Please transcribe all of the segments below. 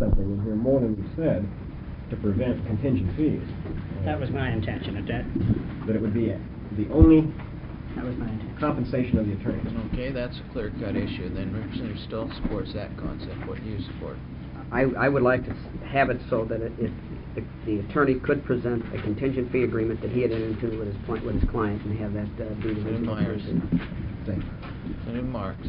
something in here more than we said to prevent contingent fees. That was my intention at that. That it would be the only That was my intention. compensation of the attorney. Okay, that's a clear-cut issue. Then Representative Stoltz supports that concept. What do you support? I would like to have it so that if the attorney could present a contingent fee agreement that he had entered into with his client and have that be the Senator reasonable Myers. person. Senator Marks.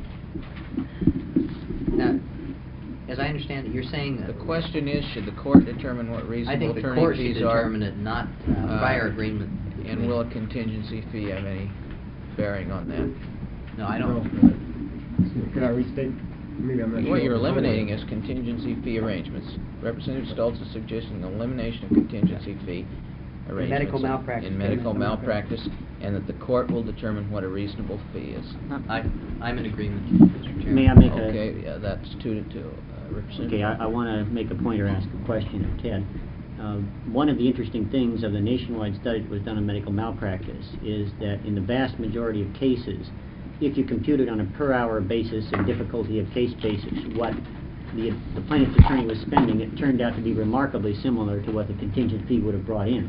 Now, as I understand it, you're saying that The question is, should the court determine what I reasonable think the attorney court should fees are? determine it, not prior agreement. And will a contingency fee have any bearing on that? No, I don't. Could I restate? Maybe I'm not sure. What you're eliminating is contingency fee arrangements. Representative Stoltz is suggesting the elimination of contingency fee arrangements medical malpractice in medical cases. malpractice, and that the court will determine what a reasonable fee is. I'm in agreement, Mr. Chairman. May I make Okay, yeah, that's 2-2. Representative. Okay, I want to make a point or ask a question of Ted. One of the interesting things of the nationwide study that was done on medical malpractice is that in the vast majority of cases, if you compute it on a per-hour basis and difficulty of case basis, what the plaintiff's attorney was spending, it turned out to be remarkably similar to what the contingent fee would have brought in.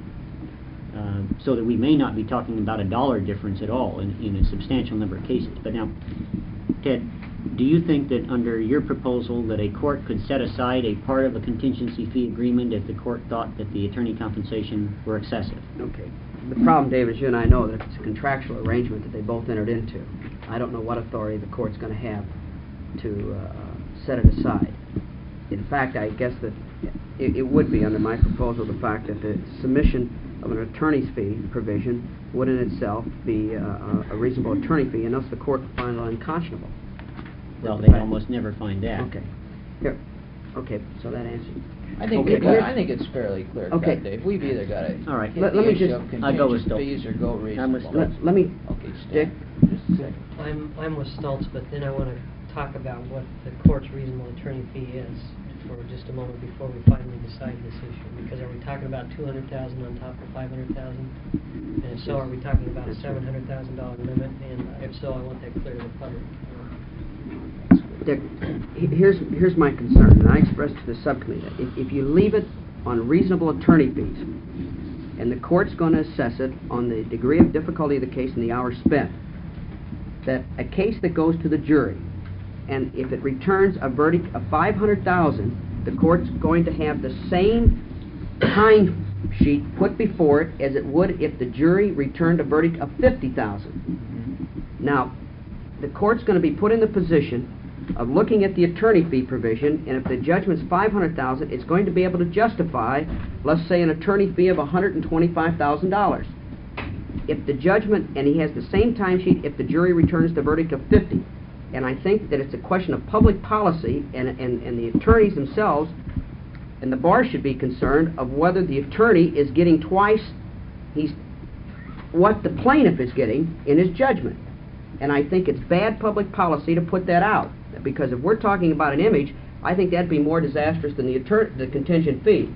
So that we may not be talking about a dollar difference at all in a substantial number of cases. But now, Ted, do you think that under your proposal that a court could set aside a part of a contingency fee agreement if the court thought that the attorney compensation were excessive? Okay. The problem, David, is you and I know that it's a contractual arrangement that they both entered into. I don't know what authority the court's going to have to set it aside. In fact, I guess that it would be, under my proposal, the fact that the submission of an attorney's fee provision would in itself be a reasonable attorney fee, and thus the court would find it unconscionable. Well, they almost never find that. Okay. Here. Okay, so that answers. I think it's fairly clear cut, Okay. Dave. We've either got to All right. hit Let the me issue just- of I'll go with contingent Stoltz. fees or go I'm with reasonable. Stoltz. Let me, Okay, Dick. Stan, just a second. I'm with Stoltz, but then I want to talk about what the court's reasonable attorney fee is for just a moment before we finally decide this issue. Because are we talking about $200,000 on top of $500,000? And if so, are we talking about a $700,000 limit? And if so, I want that clear to the public. Dick, here's my concern, and I expressed to the subcommittee that if you leave it on reasonable attorney fees, and the court's going to assess it on the degree of difficulty of the case and the hours spent, that a case that goes to the jury, and if it returns a verdict of $500,000, the court's going to have the same time sheet put before it as it would if the jury returned a verdict of $50,000. Now, the court's going to be put in the position of looking at the attorney fee provision, and if the judgment's $500,000, it's going to be able to justify, let's say, an attorney fee of $125,000. If the judgment, and he has the same timesheet if the jury returns the verdict of 50. And I think that it's a question of public policy, and the attorneys themselves and the bar should be concerned of whether the attorney is getting twice what the plaintiff is getting in his judgment. And I think it's bad public policy to put that out, because if we're talking about an image, I think that'd be more disastrous than the contingent fee.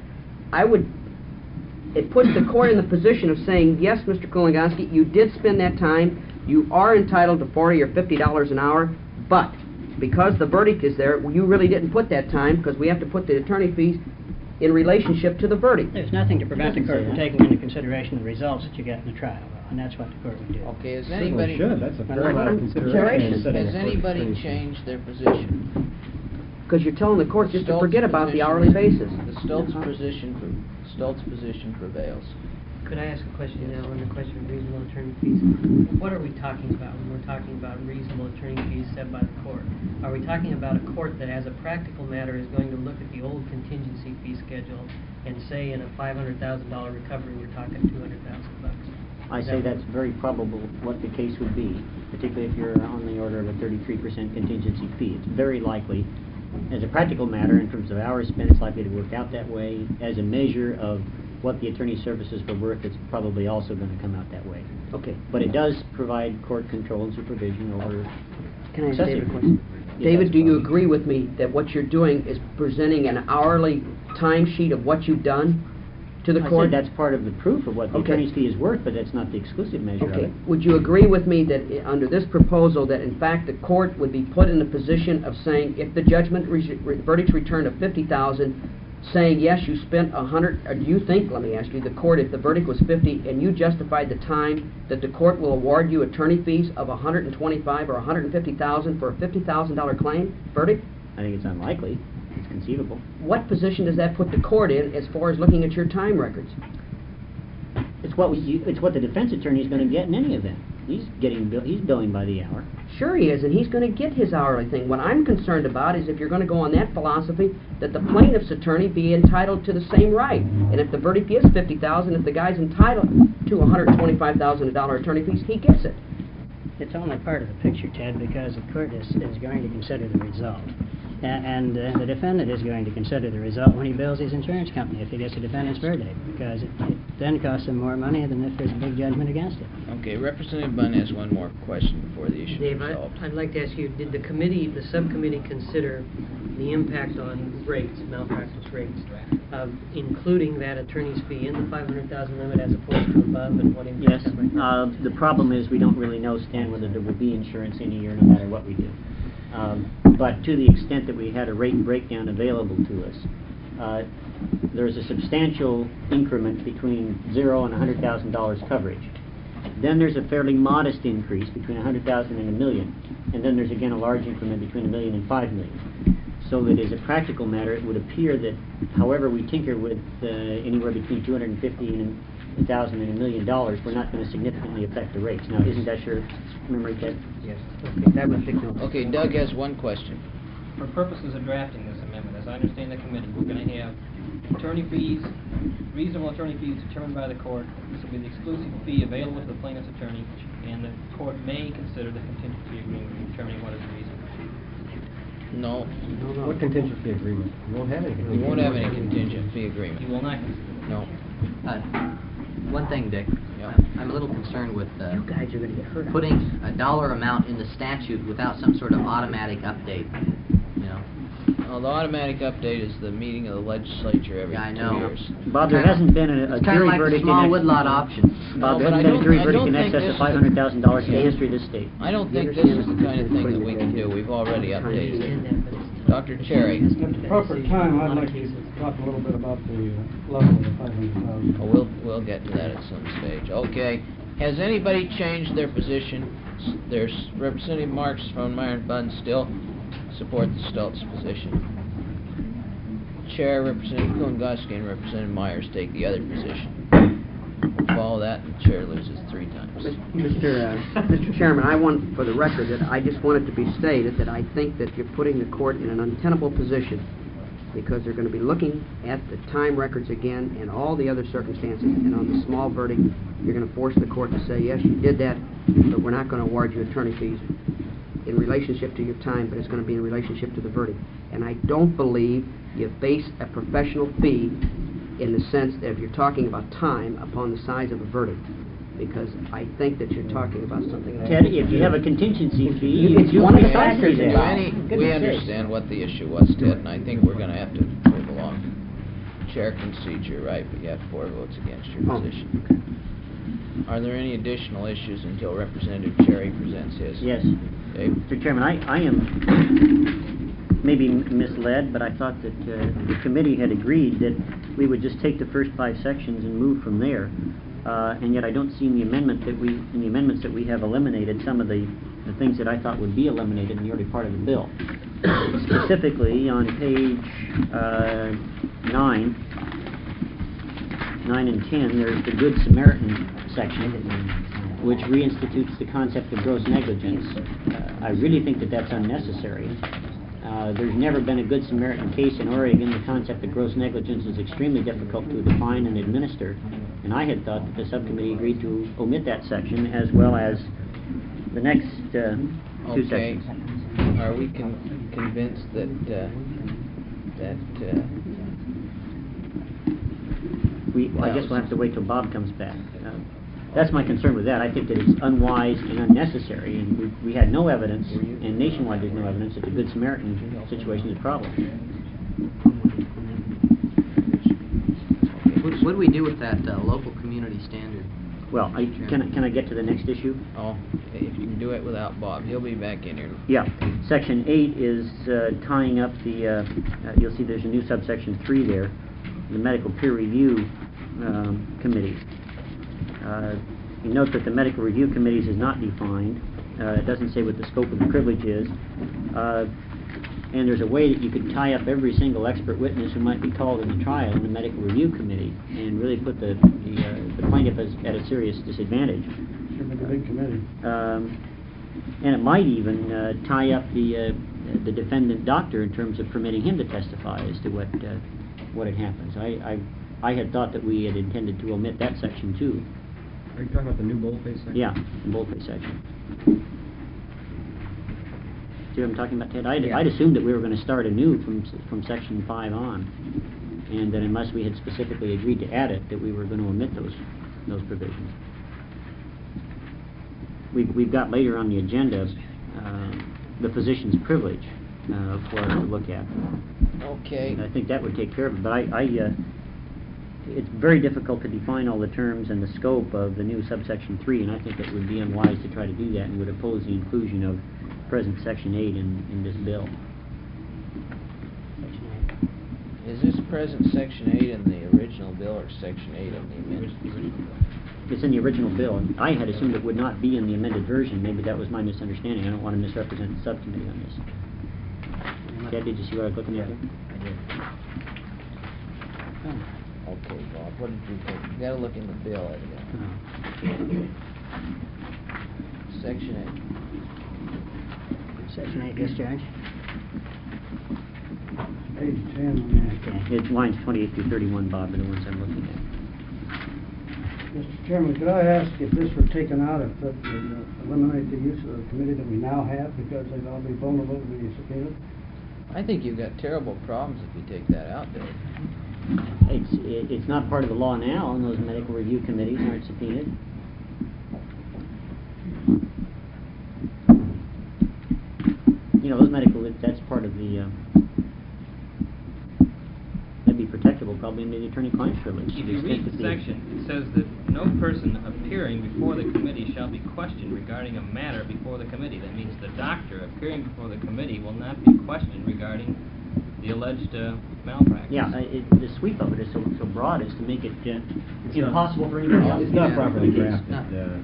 It puts the court in the position of saying, yes, Mr. Kulingonski, you did spend that time, you are entitled to $40 or $50 an hour, but because the verdict is there, you really didn't put that time, because we have to put the attorney fees in relationship to the verdict. There's nothing to prevent the court from taking into consideration the results that you get in the trial, and that's what the court would do. Okay, has Certainly anybody should. That's a fair amount of consideration in setting has a court's anybody attorney's fee. changed their position? Because you're telling the court just to Stoltz's forget about the position- hourly basis. The Stoltz position prevails. Could I ask a question now on the question of reasonable attorney fees? What are we talking about when we're talking about reasonable attorney fees set by the court? Are we talking about a court that, as a practical matter, is going to look at the old contingency fee schedule and say in a $500,000 recovery we're talking $200,000? I say that's very probable what the case would be, particularly if you're on the order of a 33% contingency fee. It's very likely, as a practical matter, in terms of hours spent, it's likely to work out that way. As a measure of what the attorney's services were worth, it's probably also going to come out that way. Okay. But it does provide court control and supervision over... Can I ask excessive David a question? Yes, David, do you Bob. agree with me that what you're doing is presenting an hourly timesheet of what you've done to the I court? said that's part of the proof of what the Okay. attorney's fee is worth, but that's not the exclusive measure of Okay, it. would you agree with me that under this proposal, that in fact the court would be put in a position of saying, if the verdict's returned of 50,000, saying, yes, you spent 100, or do you think, let me ask you, the court, if the verdict was 50 and you justified the time, that the court will award you attorney fees of 125 or 150,000 for a $50,000 claim, verdict? I think it's unlikely. It's conceivable. What position does that put the court in as far as looking at your time records? It's what the defense attorney is going to get in any event. He's billing by the hour. Sure he is, and he's going to get his hourly thing. What I'm concerned about is if you're going to go on that philosophy, that the plaintiff's attorney be entitled to the same right. And if the verdict is 50,000, if the guy's entitled to $125,000 attorney fees, he gets it. It's only part of the picture, Ted, because the court is going to consider the result. And the defendant is going to consider the result when he bills his insurance company if he gets a defendant's verdict, because it then costs him more money than if there's a big judgment against it. Okay, Representative Bunn has one more question before the issue Dave, is resolved. I'd like to ask you, did the subcommittee consider the impact on rates, malpractice rates, of including that attorney's fee in the 500,000 limit as opposed to above, and what impact Yes. that might have? The problem is we don't really know, Stan, whether there will be insurance in a year no matter what we do. But to the extent that we had a rate breakdown available to us, there's a substantial increment between $0 and $100,000 coverage. Then there's a fairly modest increase between $100,000 and $1 million, and then there's again a large increment between $1 million and $5 million. So that as a practical matter, it would appear that however we tinker with anywhere between $250,000 and $1 million, we're not going to significantly affect the rates. Now, isn't that your memory, Ted? Yes. Okay, that would take no... Okay, Doug has one question. For purposes of drafting this amendment, as I understand the committee, we're going to have attorney fees, reasonable attorney fees determined by the court. This will be the exclusive fee available to the plaintiff's attorney, and the court may consider the contingency agreement in determining what is reasonable. No, What contingency agreement? We won't have any. we won't have any contingent fee agreement. You will not consider. No. One thing, Dick. Yeah. I'm a little concerned with You guys are going to get hurt. putting a dollar amount in the statute without some sort of automatic update, you know? Well, the automatic update is the meeting of the legislature every Yeah, I 2 know. years. Bob, there hasn't been a It's kind of jury like the verdict small in woodlot option. Bob, No, there but hasn't I been a jury don't verdict in think excess this of is the- $500,000 in the history of this state. I don't think You this is understand the kind of thing that putting we it can together. do. We've already I updated understand it. that, but it's... Dr. Cherry. It's come At to the that proper decision time, in a I'd lot of like to cases. talk a little bit about the level of the 500,000. Oh, we'll get to that at some stage. Okay. Has anybody changed their position? There's Representative Marks from Meyer and Bunn still support the Stultz position. Chair, Representative Kuhn-Goski, and Representative Myers take the other position. Follow that, and the chair loses 3 times. Mr. Chairman, I want, for the record, that I just want it to be stated that I think that you're putting the court in an untenable position because they're going to be looking at the time records again and all the other circumstances, and on the small verdict, you're going to force the court to say, yes, you did that, but we're not going to award you attorney fees in relationship to your time, but it's going to be in relationship to the verdict. And I don't believe you base a professional fee in the sense that if you're talking about time upon the size of a verdict, because I think that you're talking about something else. Ted, if you have a contingency fee, It's you one of the pay factors taxes in on it. it. We understand what the issue was, Ted, and I think we're going to have to move along. Chair concedes you're right, but you have 4 votes against your Oh, position. Are there any additional issues until Representative Cherry presents his? Yes. Dave? Mr. Chairman, I am maybe misled, but I thought that the committee had agreed that we would just take the first 5 sections and move from there. And yet I don't see in the amendments that we have eliminated some of the things that I thought would be eliminated in the early part of the bill. Specifically, on page 9 and 10, there's the Good Samaritan section, which reinstitutes the concept of gross negligence. I really think that that's unnecessary. There's never been a Good Samaritan case in Oregon. The concept of gross negligence is extremely difficult to define and administer, and I had thought that the subcommittee agreed to omit that section as well as the next 2 Okay. sections. Are we convinced that I guess we'll have to wait till Bob comes back. That's my concern with that. I think that it's unwise and unnecessary, and we had no evidence, and nationwide there's no evidence that the Good Samaritan situation is a problem. What do we do with that local community standard? Well, can I get to the next issue? Oh, if you can do it without Bob, he'll be back in here. Yeah. Section 8 is tying up the, you'll see there's a new subsection 3 there, the medical peer review committee. You note that the medical review committees is not defined. It doesn't say what the scope of the privilege is. And there's a way that you could tie up every single expert witness who might be called in the trial in the medical review committee and really put the plaintiff at a serious disadvantage. Sure, make a big committee. And it might even tie up the defendant doctor in terms of permitting him to testify as to what had happened. So I had thought that we had intended to omit that section too. Are you talking about the new boldface section? Yeah, the boldface section. See what I'm talking about, Ted? I'd assumed that we were going to start anew from section 5 on, and that unless we had specifically agreed to add it, that we were going to omit those provisions. We've got later on the agenda the physician's privilege for us to look at. Okay. And I think that would take care of it, but it's very difficult to define all the terms and the scope of the new subsection 3, and I think it would be unwise to try to do that and would oppose the inclusion of present section 8 in this bill. Is this present section 8 in the original bill or section 8 in the amended? It's in the original bill, and I had assumed it would not be in the amended version. Maybe that was my misunderstanding. I don't want to misrepresent the subcommittee on this. Ted, did you see what I was looking at here? I did. Okay, Bob, what did you think? You gotta look in the bill, Eddie. Section 8. Section 8 discharge. Page 10 on that. Okay. It's lines 28 through 31, Bob, are the ones I'm looking at. Mr. Chairman, could I ask if this were taken out, if that would eliminate the use of the committee that we now have because they'd all be vulnerable to be subpoenaed? I think you've got terrible problems if you take that out, Dave. It's not part of the law now, and those medical review committees aren't subpoenaed. You know, those medical, that's part of the, that'd be protectable probably under the attorney-client privilege. If you read the section, it says that no person appearing before the committee shall be questioned regarding a matter before the committee. That means the doctor appearing before the committee will not be questioned regarding the alleged malpractice. Yeah, the sweep of it is so broad as to make it impossible for anybody else. It's not properly it's drafted.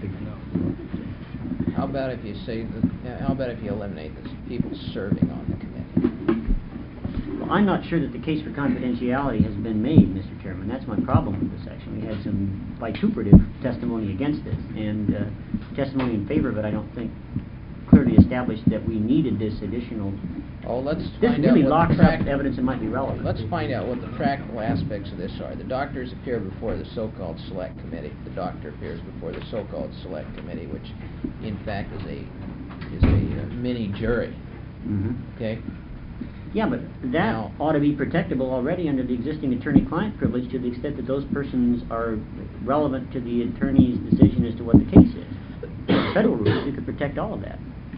not. How about if you say that, how about if you eliminate this, people serving on the committee? Well, I'm not sure that the case for confidentiality has been made, Mr. Chairman. That's my problem with the section. We had some vituperative testimony against it, and testimony in favor of it I don't think clearly established that we needed this additional. Oh, let's This find really out what locks the up evidence that might be relevant. Let's find out what the practical aspects of this are. The doctors appear before the so-called select committee. The doctor appears before the so-called select committee, which in fact is a mini jury. Mm-hmm. Okay? Yeah, but that Now- ought to be protectable already under the existing attorney-client privilege to the extent that those persons are relevant to the attorney's decision as to what the case is. Federal rules, you could protect all of that.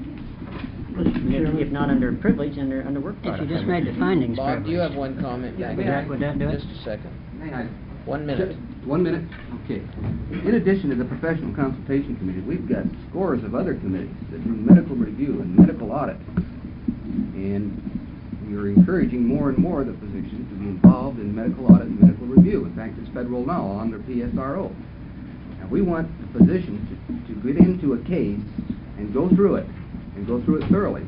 If not under privilege, under work If product. you just made the findings Bob, do you have privilege. one comment back may there? I- Would that do it? Just a second. May I? 1 minute. 1 minute? Okay. In addition to the Professional Consultation Committee, we've got scores of other committees that do medical review and medical audit. And we are encouraging more and more of the physicians to be involved in medical audit and medical review. In fact, it's federal law under PSRO. Now, we want the physicians to get into a case and go through it, and go through it thoroughly.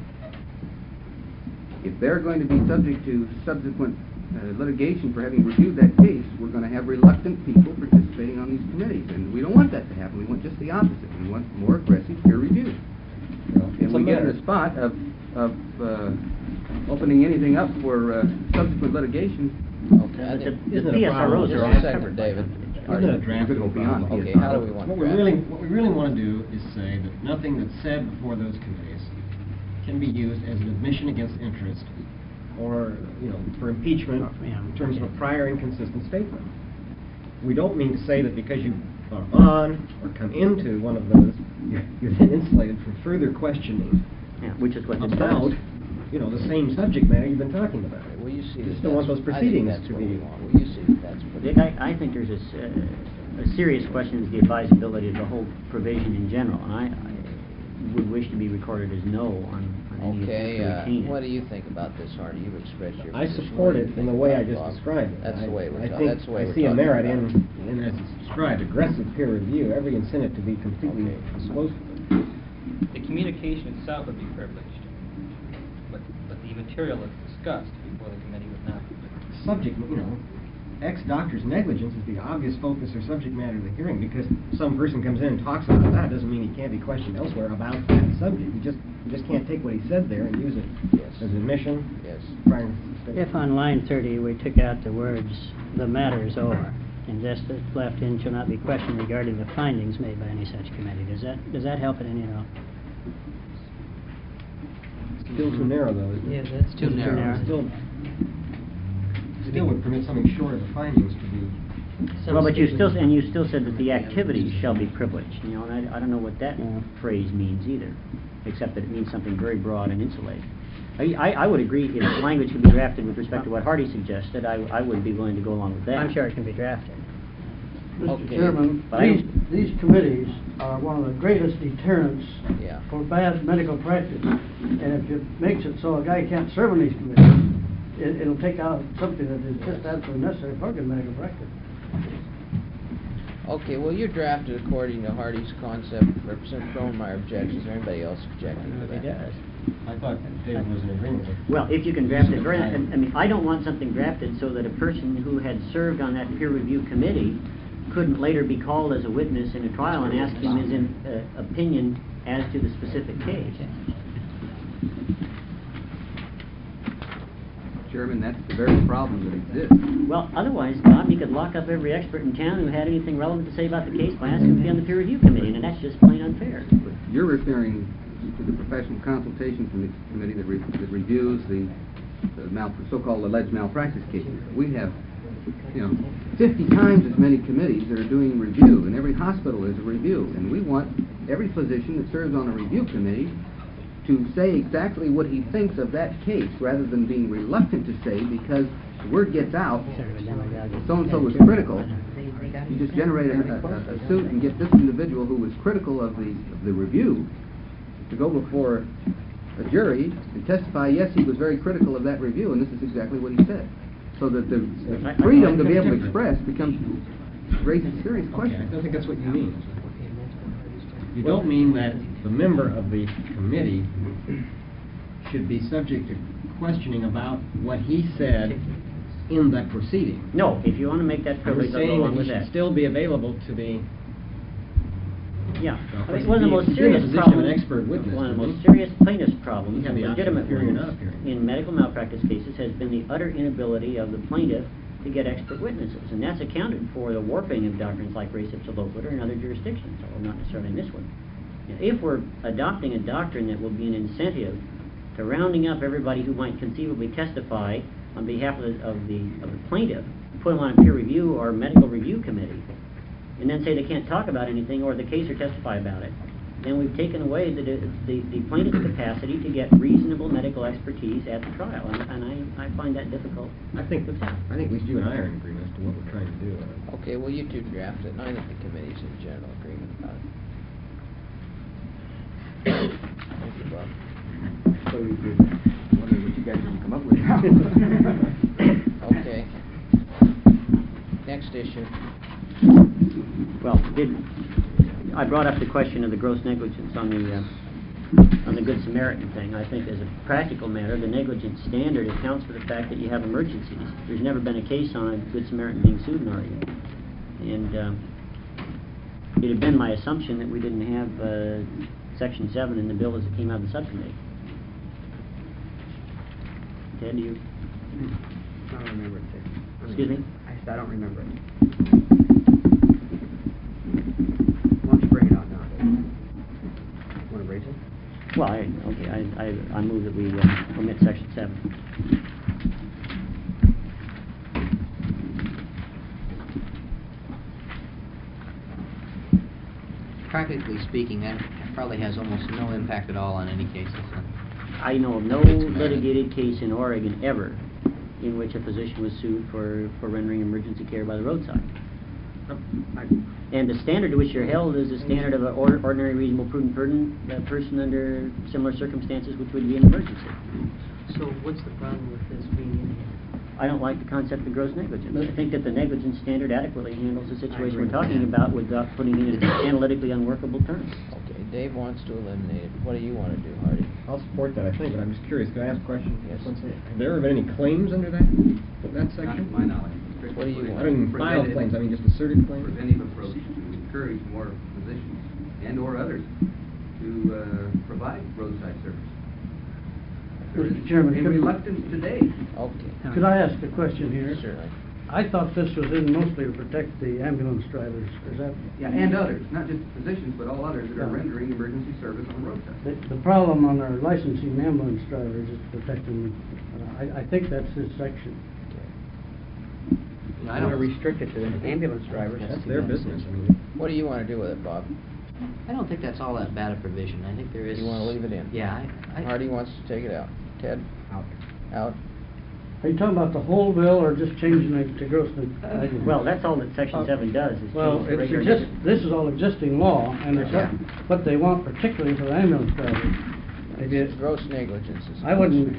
If they're going to be subject to subsequent litigation for having reviewed that case, we're going to have reluctant people participating on these committees, and we don't want that to happen. We want just the opposite. We want more aggressive peer review. And we get in the spot of opening anything up for subsequent litigation. Okay. The Isn't it a problem? PSROs Just are a all second, covered. David. Isn't it a draft? Go beyond Okay, PSRO. how do we want to What we draft really want to do is say that nothing that's said before those committees can be used as an admission against interest or, for impeachment in terms of a prior inconsistent statement. We don't mean to say that because you are on or come into one of those, you're then insulated from further questioning Yeah, which is what this about, does. the same subject matter you've been talking about. Will you see Just that don't want those that's- I think proceedings that's to what be. we want. Will you see that that's let's put Dick, I think there's a serious question is the advisability of the whole provision in general, and I would wish to be recorded as no on any Okay, attempt to retain it. what do you think about this, Hardy? You've expressed your I position. support What do you it in think the way I about just law? described it. That's the way we're I talking. think That's the way I we're see a talking merit about in, as it's described, aggressive peer review, every incentive to be completely disclosive. The communication itself would be privileged, but the material that's discussed before the committee would not be privileged. Subject, ex-doctor's negligence is the obvious focus or subject matter of the hearing, because some person comes in and talks about that, doesn't mean he can't be questioned elsewhere about that subject. You just can't take what he said there and use it Yes. as admission. Yes. prior to the If on line 30 we took out the words, "the matter is over," and just left in, "shall not be questioned regarding the findings made by any such committee," does that help it any at all? Still too narrow, though, isn't Yeah, it? that's Too narrow. Still would permit something short of the findings to be... Well, but you still said that the activities shall be privileged, and I don't know what that Yeah. phrase means either, except that it means something very broad and insulated. I would agree if the language could be drafted with respect to what Hardy suggested, I would be willing to go along with that. I'm sure it can be drafted. Mr. Okay. Chairman, But I these committees are one of the greatest deterrents Yeah. for bad medical practice. And if it makes it so a guy can't serve on these committees, it'll take out something that is just absolutely necessary for good medical practice. Okay, well, you're drafted according to Hardy's concept. Representative Cronemeyer objects. Is there anybody else objecting to It that? does. I thought David was in agreement with... Well, if you can draft it, I mean, I don't want something drafted so that a person who had served on that peer review committee couldn't later be called as a witness in a trial and ask him his opinion as to the specific case. Chairman, that's the very problem that exists. Well, otherwise, Bob, you could lock up every expert in town who had anything relevant to say about the case by asking him to be on the peer review committee, and that's just plain unfair. But you're referring to the professional consultation committee that reviews the so-called alleged malpractice cases. We have, 50 times as many committees that are doing review, and every hospital is a review. And we want every physician that serves on a review committee to say exactly what he thinks of that case, rather than being reluctant to say because the word gets out, so-and-so was critical. You just generate a suit and get this individual who was critical of the review to go before a jury and testify, yes, he was very critical of that review, and this is exactly what he said. So that the freedom to be able to express raises serious Okay, I questions. don't think that's what you mean. You don't mean that the member of the committee should be subject to questioning about what he said in that proceeding. No, if you want to make that I'm privilege, I'll go saying along that with he that. should still be available to be... Yeah. Well, I mean, one of the most he's in the serious position of problems, an expert witness, one of the isn't most he? serious plaintiff's problems, You have the option of legitimate appearing or ones, not appearing. in medical malpractice cases has been the utter inability of the plaintiff to get expert witnesses, and that's accounted for the warping of doctrines like res ipsa loquitur in other jurisdictions, although not necessarily in this one. If we're adopting a doctrine that will be an incentive to rounding up everybody who might conceivably testify on behalf of the plaintiff, put them on a peer review or medical review committee, and then say they can't talk about anything or the case or testify about it, then we've taken away the plaintiff's capacity to get reasonable medical expertise at the trial, and I find that difficult. I think at least you and I are in agreement as to what we're trying to do. Okay, well, you two draft it, and I think the committee's in general agreement about it. Thank you, Bob. So you're wondering what you guys are going to come up with now. Okay. Next issue. Well, I brought up the question of the gross negligence on the Good Samaritan thing. I think as a practical matter, the negligence standard accounts for the fact that you have emergencies. There's never been a case on a Good Samaritan being sued in Oregon. And it had been my assumption that we didn't have Section 7 in the bill as it came out of the subcommittee. Ted, do you? I don't remember it, sir. Excuse me? I said I don't remember it. Why don't you bring it out now? Want to raise it? Well, I move that we omit Section 7. Practically speaking, that probably has almost no impact at all on any cases. I know of no Good Samaritan. litigated case in Oregon ever in which a physician was sued for rendering emergency care by the roadside. And the standard to which you're held is the standard of an ordinary, reasonable, prudent person under similar circumstances, which would be an emergency. So what's the problem with this being in here? I don't like the concept of gross negligence. I think that the negligence standard adequately handles the situation we're talking about without putting it in analytically unworkable terms. Okay, Dave wants to eliminate it. What do you want to do, Hardy? I'll support that, I think, but I'm just curious, could I ask a question? Yes. Have there ever been any claims under that section? Not to my knowledge. What do you I want? didn't file claims, I mean just asserted claims? Preventive approach to encourage more physicians and/or others to provide roadside service. There is Mr. Chairman, a could- reluctance today. Okay. Could I ask a question here? Certainly. I thought this was in mostly to protect the ambulance drivers. Is that? Yeah, and others, not just physicians, but all others that are Yeah. rendering emergency service on the roadside. The problem on our licensing ambulance drivers is protecting, I think that's this section. I don't restrict it to the ambulance drivers. That's their business, I mean. What do you want to do with it, Bob? I don't think that's all that bad a provision. I think there is... You want to leave it in? Yeah, Hardy wants to take it out. Ted? Out. Out? Are you talking about the whole bill or just changing it to gross negligence? Well, that's all that Section 7 does, is Well, change the it's regular just, this is all existing law, and it's what they want particularly for the ambulance drivers. It's gross negligence. is- I wouldn't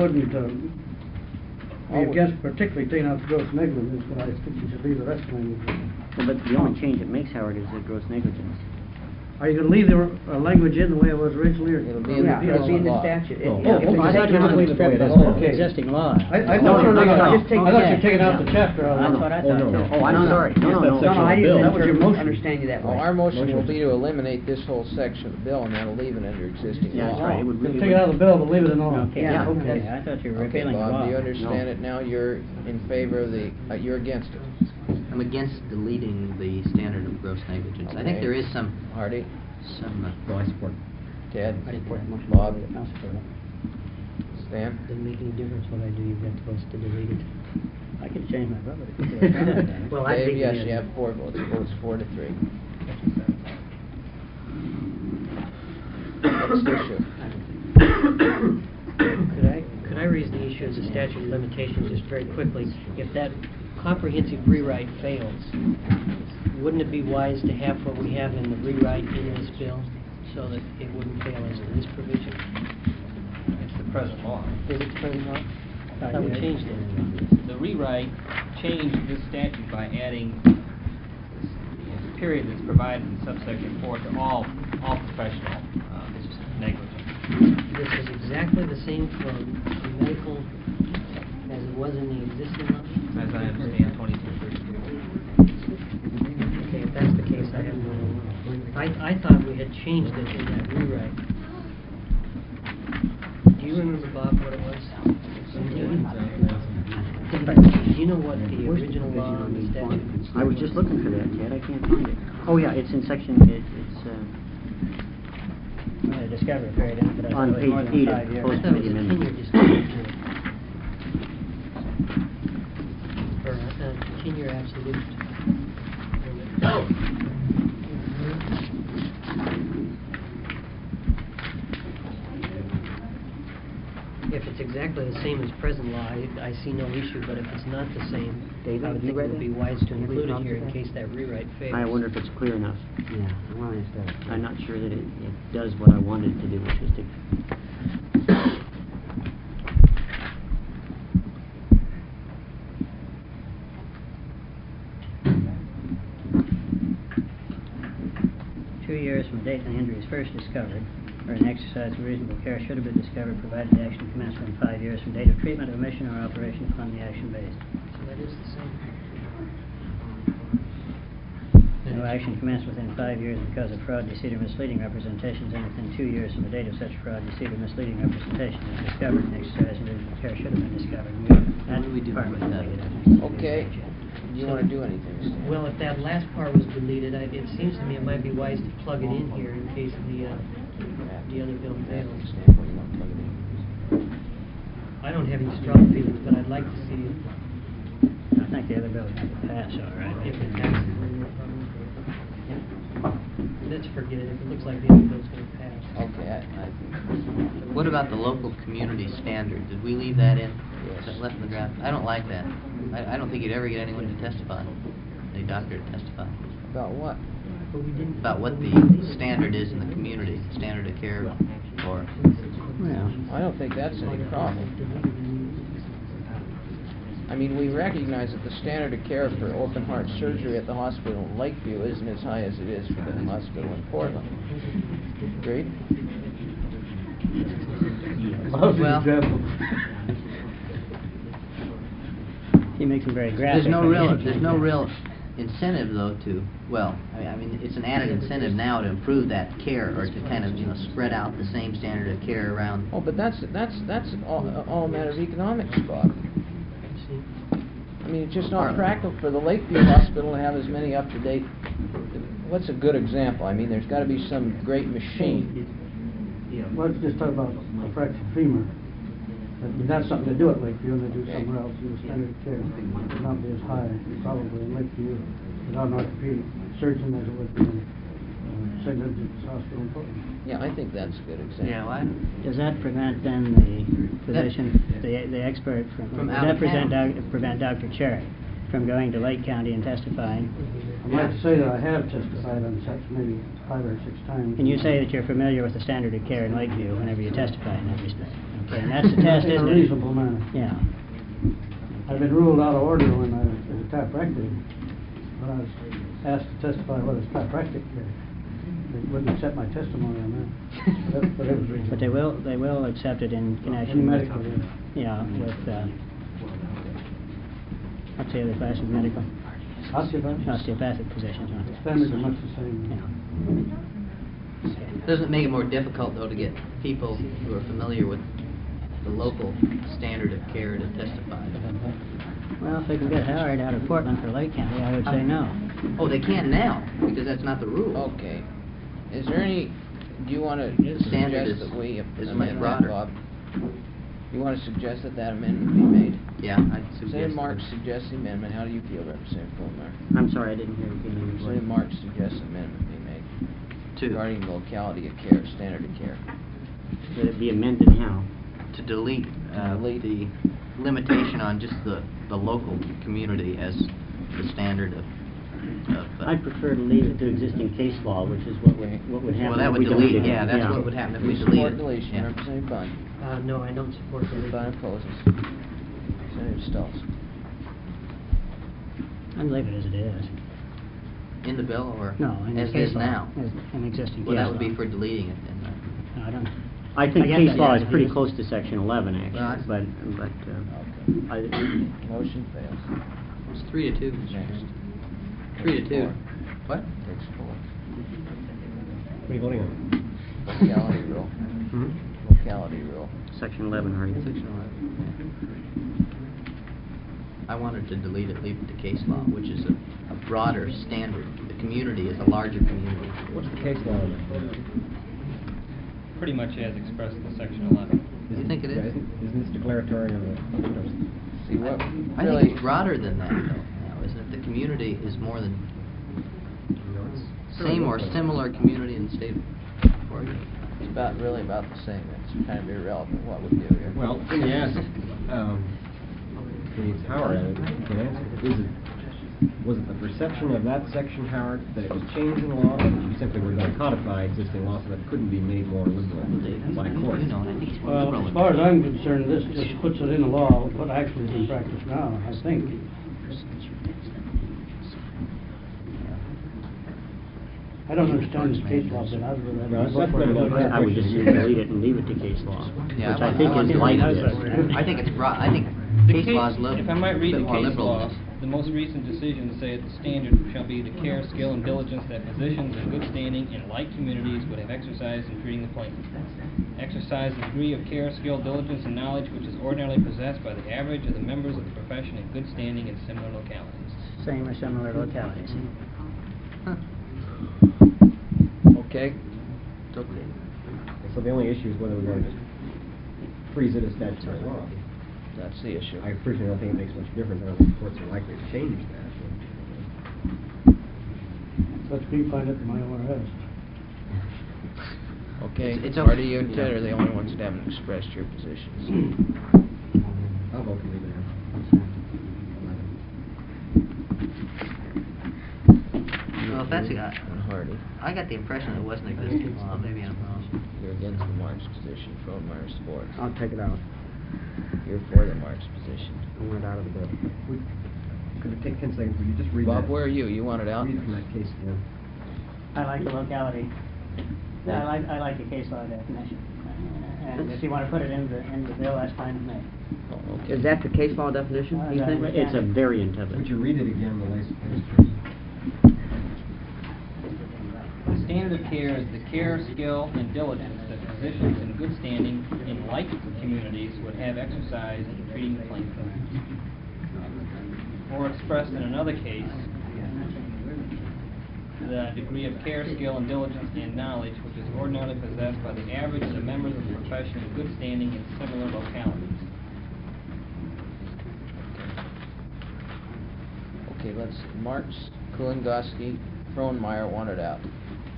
be Oh, against particularly taking out the gross negligence, but I think you should leave the rest of the language. Well, but the only change it makes, Howard, is the gross negligence. Are you gonna leave the language in the way it was originally, or? It'll be in the Yeah, it'll be in the law. statute. Oh, I thought you were gonna leave it the way it is. Okay. Existing law. I No, thought you were no, no, gonna, no. just take, I thought you were taking out the chapter out of it. That's what I thought. Oh, no. too. Oh, I'm sorry. No, no, That's no. section I of the bill. didn't That was your motion. understand you that way. Well, our motion will be to eliminate this whole section of the bill, and that'll leave it under existing Yeah, that's law. right. It would Just really- take it out of the bill, but leave it in law. Okay, Yeah, okay. okay. I thought you were Okay, repealing the law. Bob, do you understand No. it now? You're in favor of the, you're against it. I'm against deleting the standard of gross negligence. I think Okay. there is some, Hardy? No, I support it. Ted? I support the motion. Bob? I'll support it. Stan? Doesn't make any difference what I do, you've got the votes to delete it. I could change my vote if you do. Well, I Dave, think yes, it is. you have 4 votes. It votes 4 to 3. What's the issue? Could I raise the issue of the statute of limitations just very quickly? If that comprehensive rewrite fails, wouldn't it be wise to have what we have in the rewrite in this bill so that it wouldn't fail as to this provision? It's the present law. Is it the present law? That would change that. The rewrite changed this statute by adding the period that's provided in subsection 4 to all professional negligence. This is exactly the same for medical as it was in the existing law? As I understand, 2233. Okay, if that's the case, I have no... I thought we had changed it in that rewrite. Do you remember, Bob, what it was? Do you know what the original law on the statute? I was just looking for that, Ted. I can't find it. Oh, yeah, it's in section, Discovery period, but I On thought it was more page than 8 5 of years. I thought it was a 10-year discussion period. Or a 10-year absolute. If it's exactly the same as present law, I see no issue, but if it's not the same, David, I would you think it read would it? be wise to You include read it here it? in case that rewrite fails. I wonder if it's clear enough. Yeah, I want to ask that. I'm not sure that it does what I wanted to do, which was to... 2 years from the date the injury is first discovered, or an exercise of reasonable care should have been discovered, provided the action commenced within 5 years from date of treatment, omission, or operation upon the action based. So that is the same. No action commenced within 5 years because of fraud, deceit, or misleading representations, and within 2 years from the date of such fraud, deceit, or misleading representation is discovered, an exercise of reasonable care should have been discovered. What do we do with that? Okay. Do you want to do anything, Stan? Well, if that last part was deleted, it seems to me it might be wise to plug it in here in case the other bill fails. Stan, what do you want to plug it in? I don't have any strong feelings, but I'd like to see it I think the other bill is going to pass, all right. if it passes. then no problem. Let's forget it. If it looks like the other bill's going to pass. Okay, I think... What about the local community standard? Did we leave that in? Yes. left in the draft. I don't like that. I don't think you'd ever get anyone to testify, any doctor to testify, About what? about what the standard is in the community, standard of care for. Well, I don't think that's any problem. I mean, we recognize that the standard of care for open heart surgery at the hospital in Lakeview isn't as high as it is for the hospital in Portland. Agreed? Lousy Well- example. He makes them very graphic. There's no real incentive though to, well, I mean, it's an added incentive now to improve that care or to kind of, spread out the same standard of care around. Oh, but that's all a matter of economics, Bob. I mean, it's just not practical for the Lakeview Hospital to have as many up-to-date. What's a good example? I mean, there's got to be some great machine. Let's just talk about a fractured femur. That's something they do at Lakeview, and they do somewhere else in the standard of care. It would not be as high, probably, in Lakeview without an orthopedic surgeon as it would be in St. Vincent's Hospital in Portland. Yeah, I think that's a good example. Yeah, well, Does that prevent then the physician, the expert From does out that of town. prevent Dr. Cherry from going to Lake County and testifying? I'd like to say that I have testified on such maybe 5 or 6 times. And you say that you're familiar with the standard of care in Lakeview whenever you testify in that respect. Okay, and that's the test, In isn't a it? reasonable manner. Yeah. I've been ruled out of order when I was a chiropractor, when I was asked to testify whether it's chiropractic care. They wouldn't accept my testimony on that. But it was reasonable. But they will accept it in connection In with, medical, yeah, with, what's the other class of medical? Osteopathic physicians, huh? Standards are much the same. Yeah. doesn't it make it more difficult though to get people who are familiar with the local standard of care to testify? Well, if they can get Howard out of Portland for Lake County, I would say no. Oh, they can now, because that's not the rule. Okay. Is there any, do you want to Standard suggest is- that we is much amend that, broader. Bob? You want to suggest that that amendment be made? Yeah, I'd suggest. Representative Marks suggests the amendment. How do you feel, Representative Fulmer? I'm sorry, I didn't hear you. Representative Marks suggests the amendment be made To, regarding the locality of care, standard of care. Would it be amended how? to delete, Delete. the limitation on just the local community as the standard of I'd prefer to leave it to existing case law, which is what would happen. well, that if would we delete, deleted it. yeah, that's what would happen if we You deleted. support deletion, Yeah. Representative Bund. No, I don't support the Bund opposes. Representative Stolz. I'd leave it as it is. In the bill or? No, in the as it case is law. now? As an existing Well, case that would be law. for deleting it then. No, I don't. I think I get case that, law yeah, is if pretty you- close to section 11, actually, Well, but, Motion fails. It's 3-2. Next. 3-2. What? Takes 4. What are you voting on? Locality rule. Hmm? Locality rule. section 11, Hardy. Section 11. I wanted to delete it, leave it to case law, which is a broader standard. The community is a larger community. What's the case law on that? Pretty much as expressed in section 11. You think it is? Yeah, Isn't this declaratory of the... See, what I really... think it's broader than that, though, now, isn't it? The community is more than... Same or similar community in the state of Oregon. It's really about the same. It's kind of irrelevant what we do here. Well, when you ask, Denise Howard, you can answer. Was it the perception of that section, Howard, that it was changing law, or that you simply were going to codify existing law so that it couldn't be made more liberal by courts? You know, and I think it's more Well, liberal. as far as I'm concerned, this just puts it in the law, what actually is in practice now, I think. I don't understand this case law, but I'd rather No, have... that's what I'm- I would just delete it and leave it to case law, Yeah, which I I think want is to like delete this. it. I think it's broad, I think The case law is If I might read the more case liberal law, than this. the most recent decisions say that the standard shall be the care, skill, and diligence that physicians in good standing in like communities would have exercised in treating the plaintiff. Exercise the degree of care, skill, diligence, and knowledge which is ordinarily possessed by the average of the members of the profession in good standing in similar localities. Same or similar localities. Okay. Okay. So the only issue is whether we're going to just freeze it as statutory law. That's the issue. I personally don't think it makes much difference. I don't think the courts are likely to change that. Let's be find it in my ORS. Okay. It's Marty, okay. you and Ted are the only ones that haven't expressed your positions. I'll vote to leave it in. if that's, and Hardy. I got the impression it wasn't existing law, maybe I'm wrong. You're against the Marks position, Frohnmeyer supports. I'll take it out. You're for the Marks position. I want it out of the bill. Could it take 10 seconds? Will you just read that? Bob, where are you? You want it out? Read from that case again. I like the locality. I like the case law definition. And if you want to put it in the bill, that's fine with me. Oh, okay. Is that the case law definition, do you think? It's a variant of it. Would you read it again, the last page? The standard of care is the care, skill, and diligence that physicians in good standing in like communities would have exercised in treating the plaintiff. Or expressed in another case, the degree of care, skill, and diligence and knowledge which is ordinarily possessed by the average of the members of the profession in good standing in similar localities. Okay, let's, Marks, Kulingoski, Frohnmeyer want it out.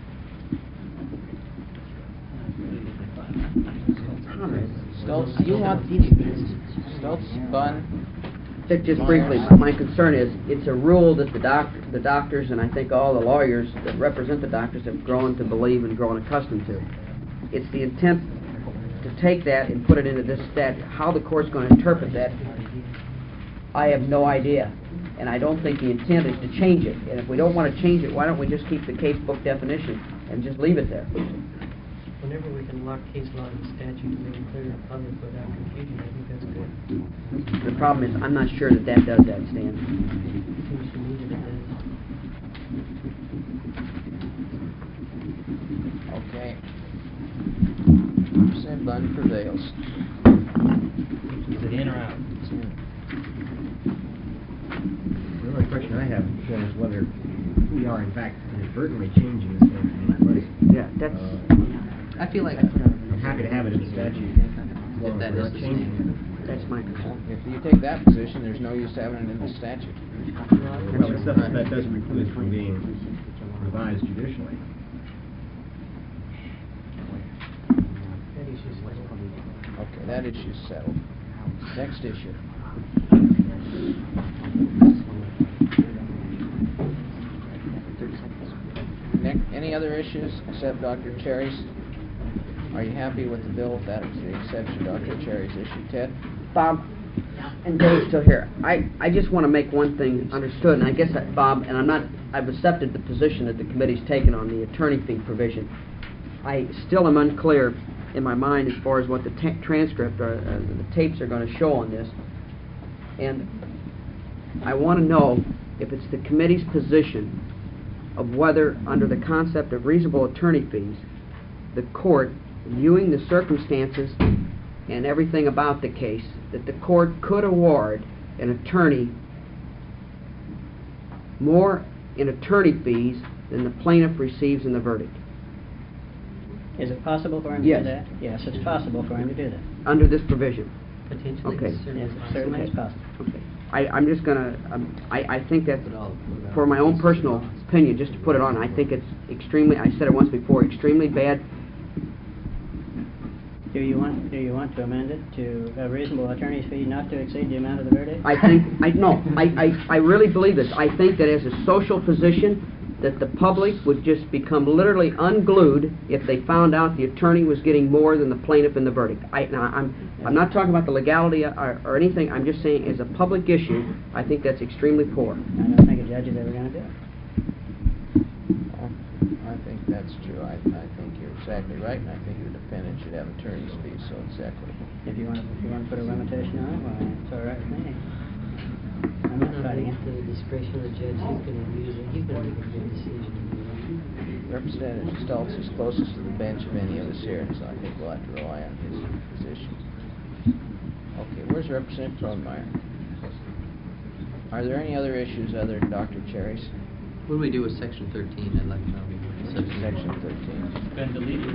Stoltz, you want, Stoltz, Bunn, Just briefly, my concern is, it's a rule that the doctors, and I think all the lawyers that represent the doctors have grown to believe and grown accustomed to. It's the intent to take that and put it into this statute. How the court's going to interpret that, I have no idea. And I don't think the intent is to change it. And if we don't want to change it, why don't we just keep the casebook definition and just leave it there? Whenever we can lock case law in the statute and make it clear to the public without confusion, I think that's good. The problem is, I'm not sure that that does that, Stan. Seems to me that it does. okay. Representative Bunn prevails. Is it in or out? It's in. The only question I have is whether we are in fact inadvertently changing this thing. Yeah, that's... I feel like I'm happy to have it in the statute. As long as that we're is not the changing standard. That's my concern. If you take that position, there's no use having it in the statute. it. Well, except that that doesn't preclude it from being revised judicially. That issue's settled. Okay, that issue's settled. Next issue. Any other issues except Dr. Cherry's? Are you happy with the bill with that, the exception Dr. Cherry's issue? Ted? Bob, and Dave's still here. I just want to make one thing understood, and I guess, Bob, and I've accepted the position that the committee's taken on the attorney fee provision. I still am unclear in my mind as far as what the transcript or the tapes are going to show on this. And I want to know if it's the committee's position of whether, under the concept of reasonable attorney fees, the court, viewing the circumstances and everything about the case, that the court could award an attorney more in attorney fees than the plaintiff receives in the verdict. Is it possible for him Yes. to do that? Yes, it's possible for him to do that. Under this provision. Potentially, Okay. Yes, certainly it's possible. Okay. I'm just gonna, I think that, for my own personal opinion, just to put it on, I think it's extremely, I said it once before, extremely bad. Do you want to amend it to a reasonable attorney's fee not to exceed the amount of the verdict? I really believe this. I think that as a social position, that the public would just become literally unglued if they found out the attorney was getting more than the plaintiff in the verdict. I'm not talking about the legality or anything. I'm just saying, as a public issue, I think that's extremely poor. I don't think a judge is ever going to do it. I think that's true. I think you're exactly right, and I think your defendant should have attorney's fees, so it's equitable. If you want to put a limitation on it, well, it's all right with me. I'm not fighting it. To the discretion of the judge, he's going to make a good decision. Representative Stoltz is closest to the bench of any of us here, so I think we'll have to rely on his position. Okay, where's Representative Frohnmeyer? Are there any other issues other than Dr. Cherry's? what do we do with Section 13? I'd like to know. Section 13. It's been deleted.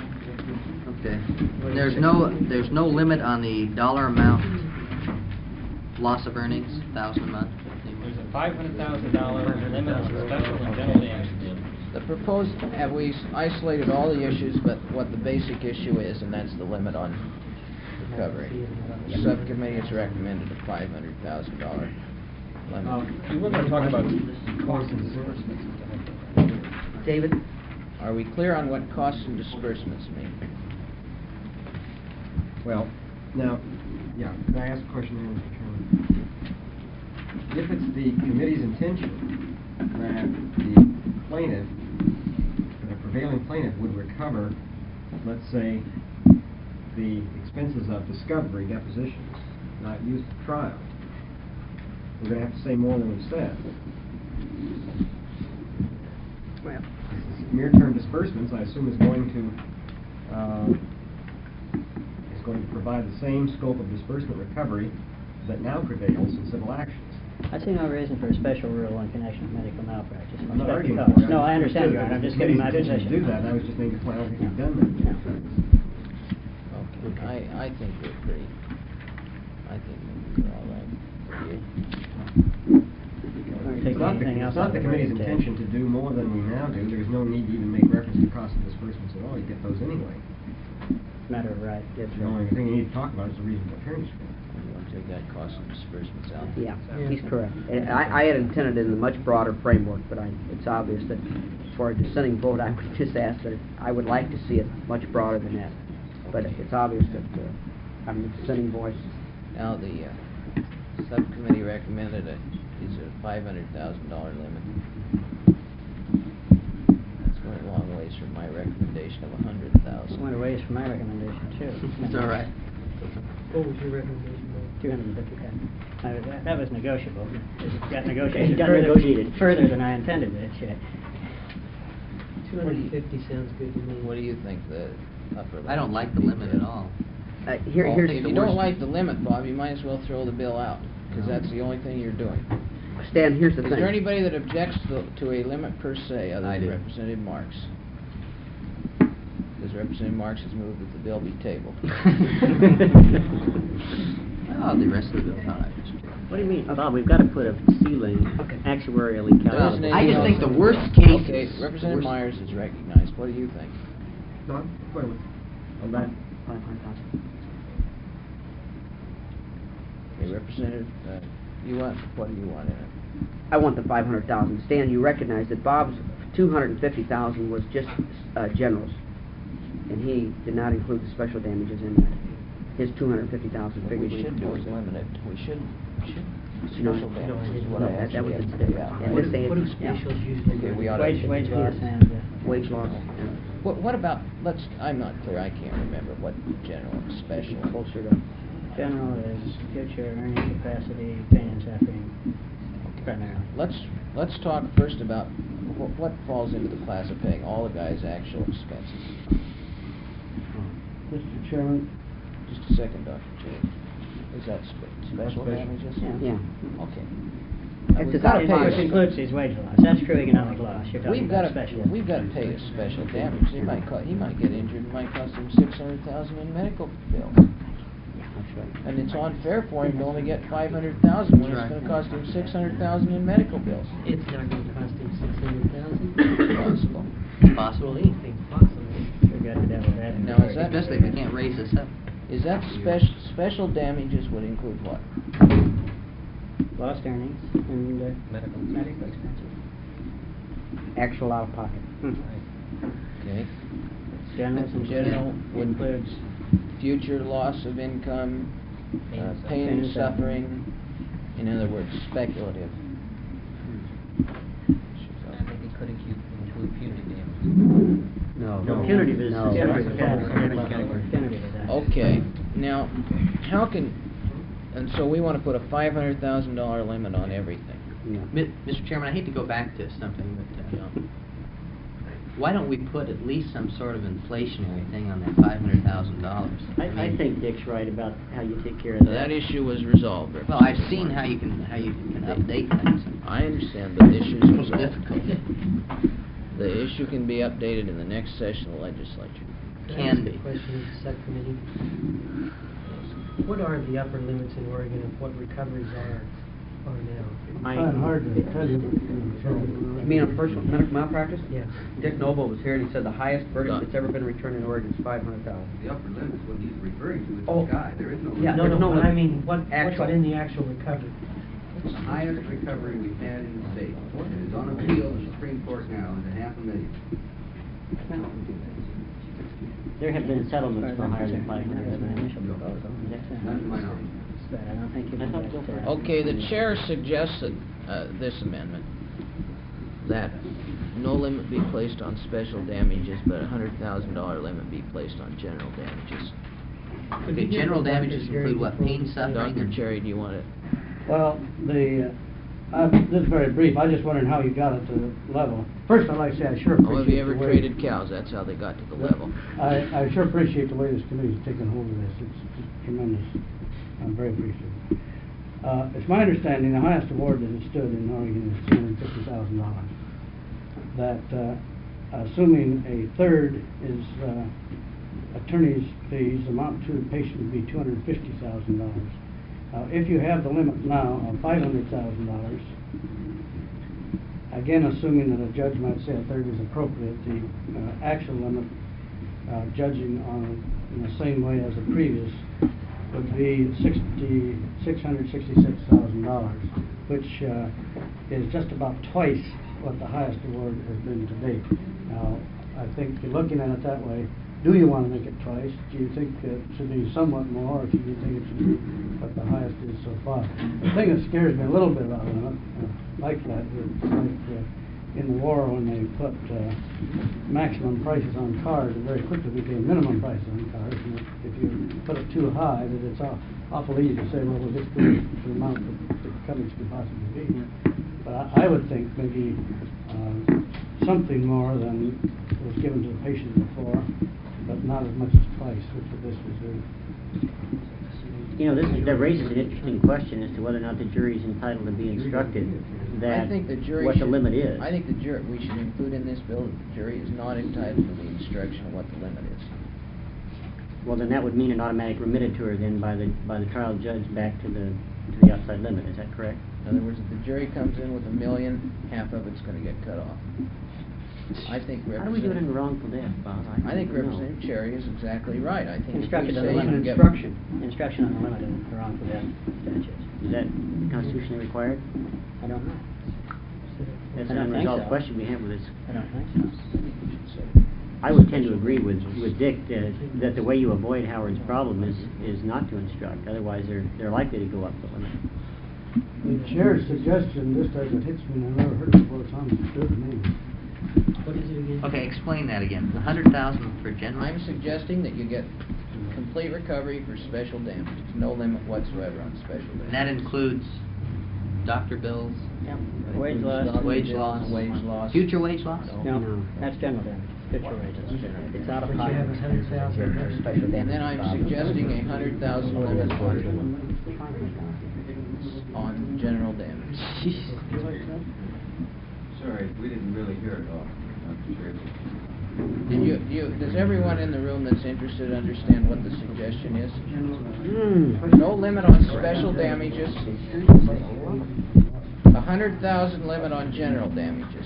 Okay. There's no limit on the dollar amount, loss of earnings, 1,000 a month? There's a $500,000 limit on special and general damages. The proposed, we isolated all the issues but what the basic issue is, and that's the limit on recovery. The subcommittee has recommended a $500,000 limit. We were going to talk about costs and disbursements. David? Are we clear on what costs and disbursements mean? Well, now, yeah, can I ask a question here, Mr. Chairman? If it's the committee's intention that the plaintiff, the prevailing plaintiff would recover, let's say, the expenses of discovery, depositions, not used at trial, we're going to have to say more than we've said. Well, Mere term disbursements, I assume, is going to provide the same scope of disbursement recovery that now prevails in civil actions. I see no reason for a special rule in connection with medical malpractice. I'm not arguing Because- for it. No, I understand, Your Honor, I'm just giving my Committee's intention position. to do that, and I was just making a point, I don't think we've done that. Okay, I think we're pretty, I think we're all right. You? Take anything else It's not out the of committee's it, Ted. intention to do more than we now do. There's no need to even make reference to cost of disbursements at all. You get those anyway. Matter of right. The only thing you need to talk about is the reasonable attorney's fee. You want to take that cost and disbursements out? yeah, he's correct. And I had intended it in a much broader framework, but it's obvious that for a dissenting vote, I would just ask that I would like to see it much broader than that. But it's obvious that I'm the dissenting voice. Now, the subcommittee recommended a $500,000 limit. That's going a long ways from my recommendation of $100,000. Went away from my recommendation, too. It's all right. What was your recommendation? $250,000. That was negotiable. It got It negotiated got further, negotiated. further than I intended it should. 250 sounds good to me. What do you think the upper limit? I don't like the should be, limit Ted? at all. Here's If the you worst. don't like the limit, Bob, you might as well throw the bill out, because that's the only thing you're doing. Stan, here's the Is thing. there anybody that objects to a limit per se, other I than do. Representative Marks? Because Representative Marks has moved that the bill be tabled. Oh, the rest of the bill's all right. What do you mean, Bob, we've got to put a ceiling actuarially calculable. Doesn't I just anything think the else- worst case Okay, is- Representative worst- Myers is recognized. What do you think? Don, wait a minute. On that, 500,000. Okay, Representative, what do you want in it? I want the 500,000. Stan, you recognize that Bob's 250,000 was just generals, and he did not include the special damages in that. His 250,000 What figure. we should do is limit it. We should No, special damages is what no, I that actually was had the- to pay out. yeah, What this do ain't- what do yeah. specials usually Okay, do? we ought to- Wage loss and... Wage loss. What about, I'm not clear, I can't remember what general and special. Closer to. General is future earning capacity, pain and suffering, primarily. Let's talk first about what falls into the class of paying all the guy's actual expenses. Mr. Chairman, Just a second, Dr. J. Is that special damages? Yeah. Okay. It's We've a gotta top pay Which a- includes his wage loss. That's true economic loss. You're talking We've got about special. We've got to pay a special damage. He might get injured. It might cost him $600,000 in medical bills. That's right. And it's unfair for him to only get $500,000 when it's going to cost him $600,000 in medical bills. It's not going to cost him 600,000. Possible. Possible. Anything's possible. We've got to devil that. Now, is that Especially if you can't raise this up. Is that special damages would include what? Lost earnings and medical expenses. Actual out of pocket. Okay. Generals and General would- includes Future loss of income, pain and suffering. In other words, speculative. I think it could include punitive damages. No. No. Punitive is- No. punitive category. punitive is that. Okay, now, and so we want to put a $500,000 limit on everything. Yeah. Mr. Chairman, I hate to go back to something, but why don't we put at least some sort of inflationary thing on that $500,000? I think Dick's right about how you take care of that. That issue was resolved. Well, I've seen how you can update things. I understand, but the issue is It's resolved. difficult. The issue can be updated in the next session of the legislature. Can I Can ask be. a question of the subcommittee? What are the upper limits in Oregon of what recoveries are now? it's kind of hard to tell you. You mean on personal medical malpractice? Yes. Dick Noble was here and he said the highest verdict that's ever been returned in Oregon is 500,000. The upper limit is what he's referring to, is Oh. the sky, there is no. Yeah, No, there's no, no but I limit. mean, what's Actual. in the actual recovery? The highest recovery we've had in the state, and is on appeal to the Supreme Court now, is $500,000. There have been settlements for higher than 500 as an initial proposal. Not to my knowledge. But I don't think you I can thought get, so. Okay, the chair suggested this amendment, that no limit be placed on special damages, but a $100,000 limit be placed on general damages. Okay, general damages include what, pain, suffering? Dr. and- Cherry, do you want to? Well, this is very brief, I just wondering how you got it to the level. First, I'd like to say I sure appreciate Oh, have you ever the way- traded cows? That's how they got to the level. I sure appreciate the way this committee's taken hold of this, it's tremendous. I'm very appreciative. It's my understanding the highest award that has stood in Oregon is $250,000. That, assuming a third is attorney's fees, amount to the patient would be $250,000. If you have the limit now of $500,000, again, assuming that a judge might say a third is appropriate, the actual limit, judging on in the same way as the previous, would be $666,000, which is just about twice what the highest award has been to date. Now, I think you're looking at it that way. Do you want to make it twice? Do you think it should be somewhat more, or do you think it should be what the highest is so far? The thing that scares me a little bit about it, like that, is like in the war when they put maximum prices on cars, it very quickly became minimum prices on cars. And if you put it too high, that it's awful easy to say, well, we'll just do the amount that the coverage could possibly be. But I would think maybe something more than was given to the patient before, but not as much as twice, which this was doing. You know, that raises an interesting question as to whether or not the jury is entitled to be instructed that I think the jury what the limit is. I think the jury, we should include in this bill that the jury is not entitled to the instruction of what the limit is. Well, then that would mean an automatic remitted to her then by the trial judge back to the outside limit. Is that correct? In other words, if the jury comes in with $1 million, half of it's going to get cut off. I think How do we do it in wrongful death, Bob? I think don't know. Representative Cherry is exactly right. I think Instruction on the if we say limit. you get- Instruction on the limit of the wrongful death statutes. Is that constitutionally required? I don't know. That's I an don't think unresolved so. question we have with this. I don't think so. I would tend to agree with Dick that the way you avoid Howard's problem is not to instruct. Otherwise, they're likely to go up the limit. The chair's suggestion, just as it hits me, and I never heard it before, sounds good to me. What is it again? Okay, explain that again. 100,000 for general? I'm suggesting that you get complete recovery for special damages, no limit whatsoever on special damages. And that includes doctor bills? Yep. Wage loss. Wage loss. Wage loss. Future wage loss? No, that's general damage. Future wages. It's out of What you have is pocket. 100,000. And then I'm suggesting a 100,000 limit on general damage. Sorry, we didn't really hear it all. Does everyone in the room that's interested understand what the suggestion is? No limit on special damages, 100,000 limit on general damages.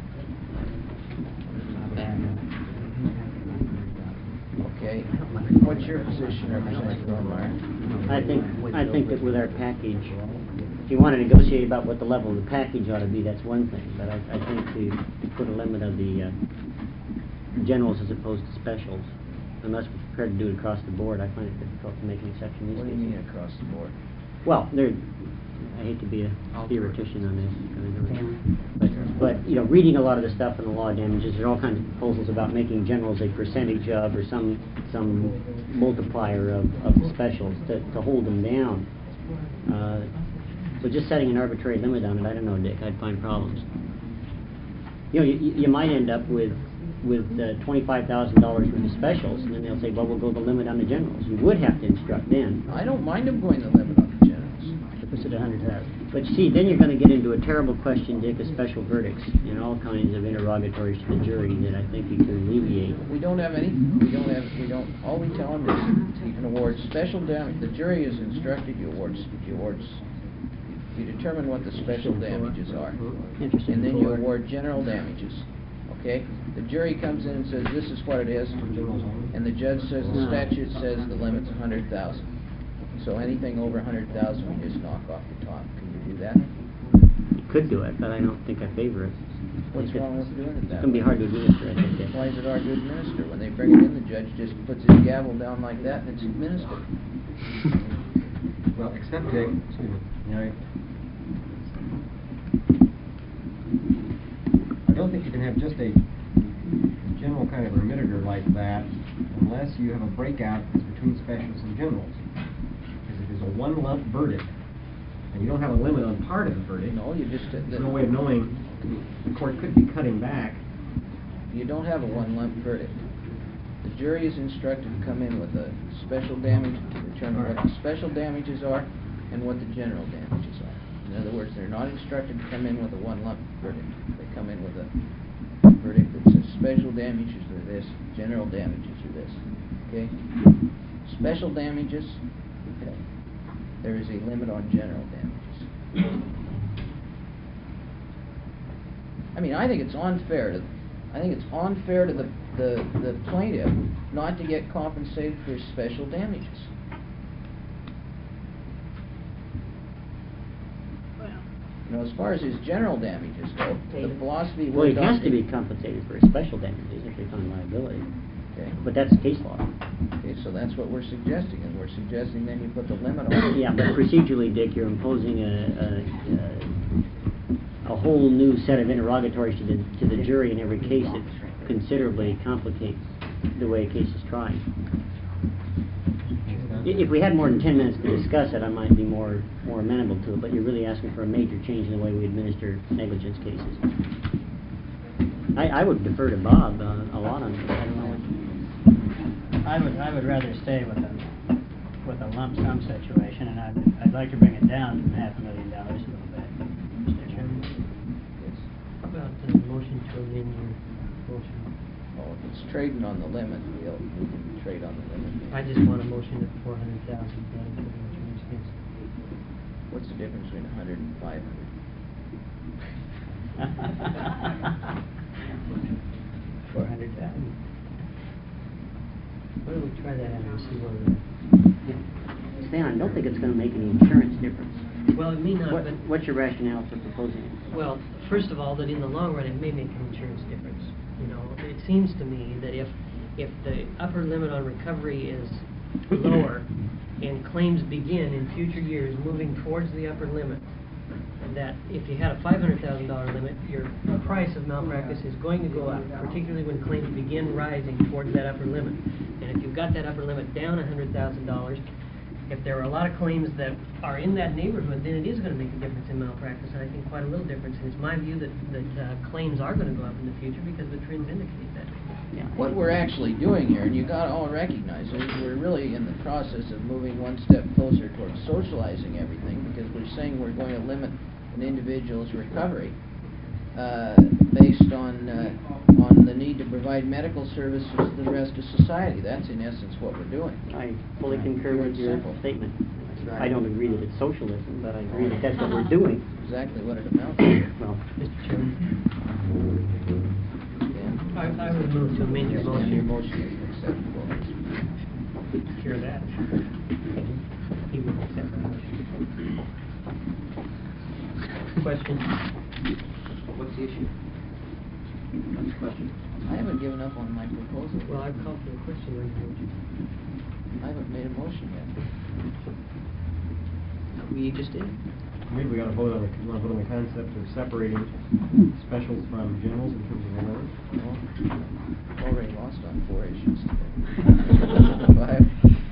Okay, what's your position, Representative Romeyer? I think that with our package, if you want to negotiate about what the level of the package ought to be, that's one thing. But I think to put a limit of the generals as opposed to specials, unless we're prepared to do it across the board, I find it difficult to make an exception these What do days. you mean across the board? Well, I hate to be a theoretician on this, but you know, reading a lot of the stuff in the law of damages, there are all kinds of proposals about making generals a percentage of, or some multiplier of specials to hold them down. But just setting an arbitrary limit on it, I don't know, Dick, I'd find problems. You know, you might end up with $25,000 worth of specials, and then they'll say, well, we'll go the limit on the generals. You would have to instruct then. I don't mind them going the limit on the generals. If it's at 100,000. But you see, then you're going to get into a terrible question, Dick, of special verdicts and all kinds of interrogatories to the jury that I think you can alleviate. We don't have any, all we tell them is you can award special damage. The jury is instructed, you determine what the special damages are. Interesting. And then you award general damages. Okay? The jury comes in and says, this is what it is. And the judge says, the statute says the limit's 100,000. So anything over 100,000 we just knock off the top. Can you do that? could do it, but I don't think I favor it. What's It's wrong with doing it that It's going to be way? hard to administer, I think. Why is it hard to administer? When they bring it in, the judge just puts his gavel down like that and it's administered. Well, accepting, excuse me, I don't think you can have just a general kind of remitter like that unless you have a breakout between specials and generals. Because if it's a one lump verdict, and you don't have a limit on part of the verdict, No, you just, there's no way of knowing, the court could be cutting back. you don't have a one lump verdict. The jury is instructed to come in with a special damage, to determine what the special damages are and what the general damages are. In other words, they're not instructed to come in with a one lump verdict. They come in with a verdict that says special damages are this, general damages are this. Okay? Special damages, okay. There is a limit on general damages. I mean, I think it's unfair to the plaintiff not to get compensated for his special damages. You know, as far as his general damages go, the philosophy Well, he we're has to be adopting- compensated for his special damages if they find liability. Okay. But that's case law. Okay, so that's what we're suggesting, and we're suggesting then you put the limit on it. Yeah, but procedurally, Dick, you're imposing a whole new set of interrogatories to the jury in every case that considerably complicates the way a case is tried. If we had more than 10 minutes to discuss it, I might be more amenable to it, but you're really asking for a major change in the way we administer negligence cases. I would defer to Bob a lot on this. I don't know what... I would rather stay with a lump sum situation, and I'd like to bring it down from $500,000 a little bit, Mr. Chairman. How about the motion to amend your motion? Oh, if it's trading on the limit, we can trade on the limit. I just want a motion at 400,000 for the insurance case. What's the difference between 100 and 500? 400,000. Why don't we try that out and see what Stan, I don't think it's going to make any insurance difference. Well, it may not, but... What's your rationale for proposing it? Well, first of all, that in the long run, it may make an insurance difference. You know, it seems to me that if the upper limit on recovery is lower and claims begin in future years moving towards the upper limit, that if you had a $500,000 limit, your price of malpractice is going to go up, particularly when claims begin rising towards that upper limit. And if you've got that upper limit down $100,000, if there are a lot of claims that are in that neighborhood, then it is going to make a difference in malpractice, and I think quite a little difference. And it's my view that claims are going to go up in the future because the trends indicate that. Yeah. What we're actually doing here, and you got to all recognize it, we're really in the process of moving one step closer towards socializing everything, because we're saying we're going to limit an individual's recovery based on the need to provide medical services to the rest of society. That's in essence what we're doing. I fully concur Pure with and your simple. statement. right. I don't agree that it's socialism, but I agree that that's what we're doing. Exactly what it amounts to. Well, Mr. Chairman, Yeah. I would move to amend your And your motion. motion is acceptable. Cure that. He would accept the motion. Question? What's the issue? What's the question? I haven't given up on my proposal. Well, I've called for the question on your motion. I haven't made a motion yet. We just did. Maybe we ought to vote on the concept of separating specials from generals in terms of the limit. Well, already lost on 4 issues today. 5.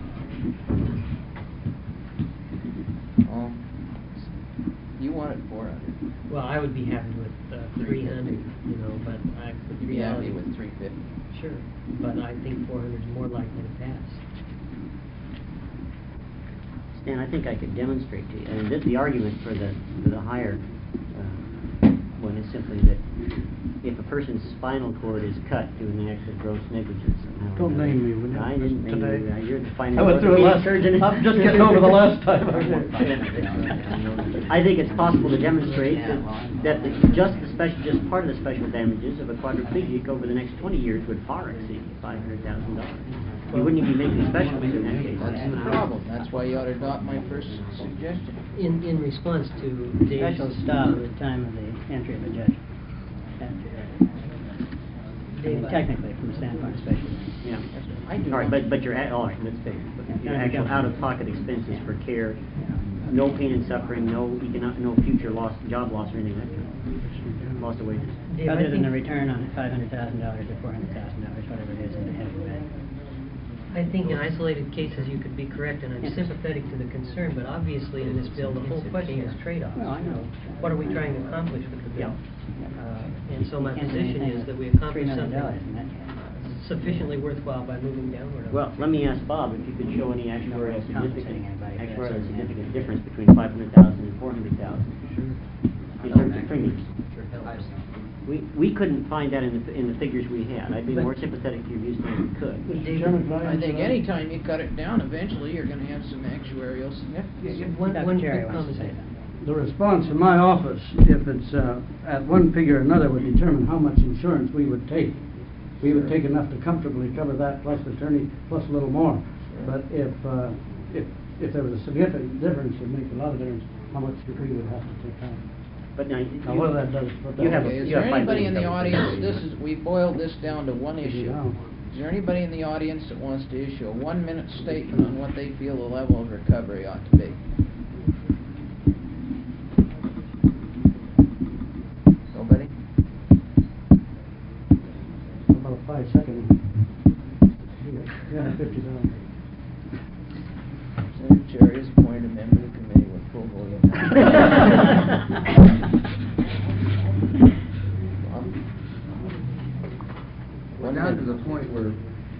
Oh, you wanted 400. Well, I would be happy with 300, you know, but I... You'd be happy with 350. Sure, but I think 400 is more likely to pass. Stan, I think I could demonstrate to you. I mean, the argument for the higher one is simply that if a person's spinal cord is cut due to an act of gross negligence somehow. Don't name me, will you, I didn't name today? you. You're the final I went through it orthopedic last, surgeon. I'm just getting over the last time. I think it's possible to demonstrate that just part of the special damages of a quadriplegic over the next 20 years would far exceed $500,000. You wouldn't even be making specialties in that case. That's the problem. That's why you ought to adopt my first suggestion. In response to Dave's... Special stop at the time of the entry of the judgment. Technically, from the standpoint of special. Yeah. I do. All right, but your, all right, let's take, your actual out-of-pocket expenses for care, no pain and suffering, no future loss, job loss or anything like that, loss of wages. Dave, I Other than think- the return on $500,000 or $400,000, whatever it is in the heavy bag. I think in isolated cases you could be correct, and I'm sympathetic to the concern, but obviously in this bill, the whole question is trade-offs. Well, I know. What are we trying to accomplish with the bill? And so my You can't do position anything is that we with accomplish $3 million something in that case. sufficiently worthwhile by moving downward. on Well, it. let me ask Bob if you could show any actuarial compensating anybody for that. significant difference between 500,000 and 400,000 in terms of premiums. We couldn't find that in the figures we had. I'd be But- more sympathetic to your views than we could. David, I think anytime you cut it down, eventually you're gonna have some actuarial significance. one Dr. quick Cherry wants to comment. say that. The response in my office, if it's at one figure or another, would determine how much insurance we would take. We would take enough to comfortably cover that plus the attorney, plus a little more. But if there was a significant difference, it'd make a lot of difference how much we would have to take out. But now, Now, whether that does, what that you have Okay, is you there have 5 anybody in the million audience, we boiled this down to one issue. down. Is there anybody in the audience that wants to issue a 1-minute statement on what they feel the level of recovery ought to be? Nobody? About a 5-second. Yeah, 50,000. Senator Cherry is appointed a member of the committee with full voting. We're down to the point where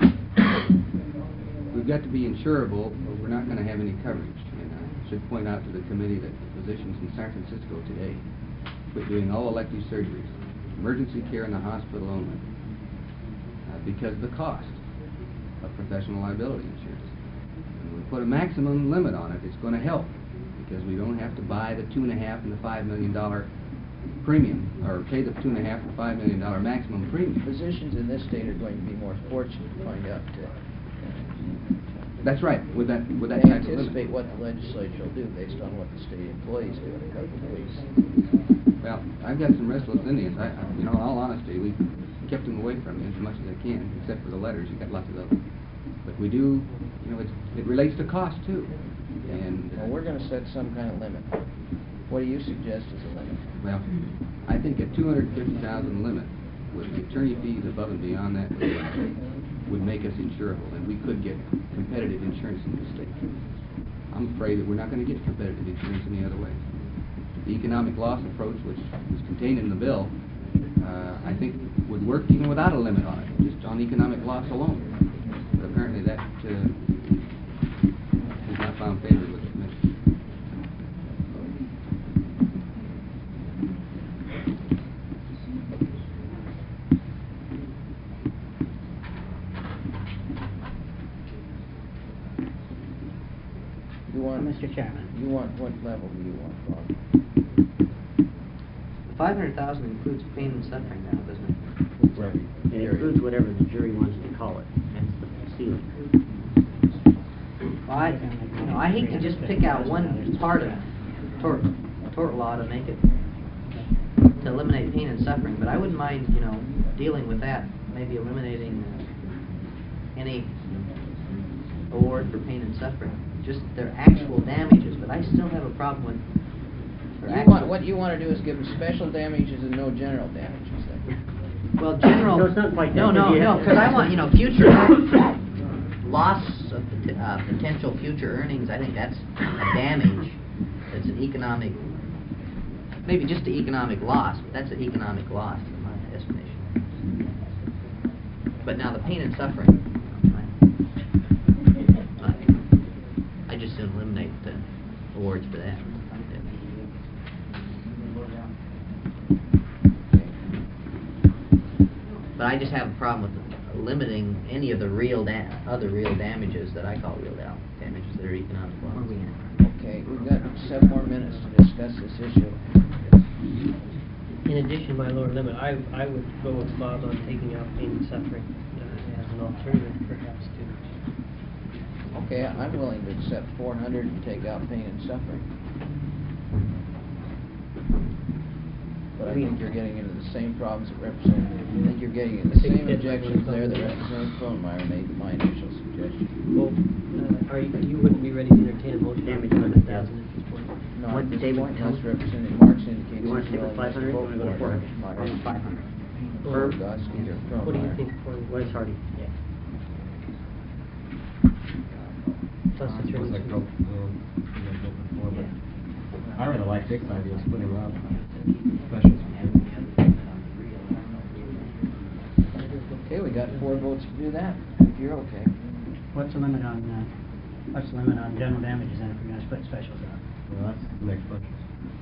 we've got to be insurable, but we're not going to have any coverage. And I should point out to the committee that physicians in San Francisco today quit doing all elective surgeries, emergency care in the hospital only, because of the cost of professional liability insurance. And we put a maximum limit on it, it's going to help, because we don't have to buy the $2.5 and the $5 million premium, or pay the $2.5 or $5 million maximum premium. Physicians in this state are going to be more fortunate to find out That's right, with that they type of limit. anticipate what the legislature will do based on what the state employees do in a couple of weeks. Well, I've got some restless Indians. In all honesty, we kept them away from you as much as I can, except for the letters. You got lots of those. But we do, it relates to cost too. And Well, we're gonna set some kind of limit. What do you suggest as a limit? well, I think a $250,000 limit with the attorney fees above and beyond that would make us insurable, and we could get competitive insurance in the state. I'm afraid that we're not going to get competitive insurance any other way. The economic loss approach, which is contained in the bill, I think would work even without a limit on it, just on economic loss alone. But apparently that is not found favorable with the commission. You want, Mr. Chairman. you want, what level do you want, Bob? The 500,000 includes pain and suffering now, doesn't it? Right. It includes whatever the jury wants to call it. That's the ceiling. Well, I hate to just pick out one part of tort law to make it, to eliminate pain and suffering, but I wouldn't mind, dealing with that, maybe eliminating any award for pain and suffering, just their actual damages, but I still have a problem with their What you want to do is give them special damages and no general damages then. Well, general... No, it's not quite that, No, but you have- because I want, future loss of potential future earnings, I think that's a damage. It's an economic, maybe just the economic loss, but that's an economic loss in my estimation. But now the pain and suffering, I just soon eliminate the awards for that. But I just have a problem with limiting any of the other real damages that I call real damages that are economic loss. Okay, we've got 7 more minutes to discuss this issue. In addition, my lower limit, I would go with Bob on taking out pain and suffering as an an alternative perhaps to. Okay, I'm willing to accept 400 and take out pain and suffering. But I think you're getting into the same problems that Representative, I think you're getting into the same objections there that Representative Kronmeyer made in my initial suggestion. Well, you wouldn't be ready to entertain a motion on Damage 100,000 limit, at this point? Not What at this David point, tell unless me? Representative Marks indicates You want he's to stick with willing 500, or vote you want to go for to it. 400? 500. Or Goski or Kronmeyer. What do you think for, What is Hardy? plus the It was like broke, before, but I really like Dick's idea of splitting up specials. Okay, we got 4 votes to do that, if you're okay. What's the limit on general damages then if we're gonna split specials up? Well, that's the next question.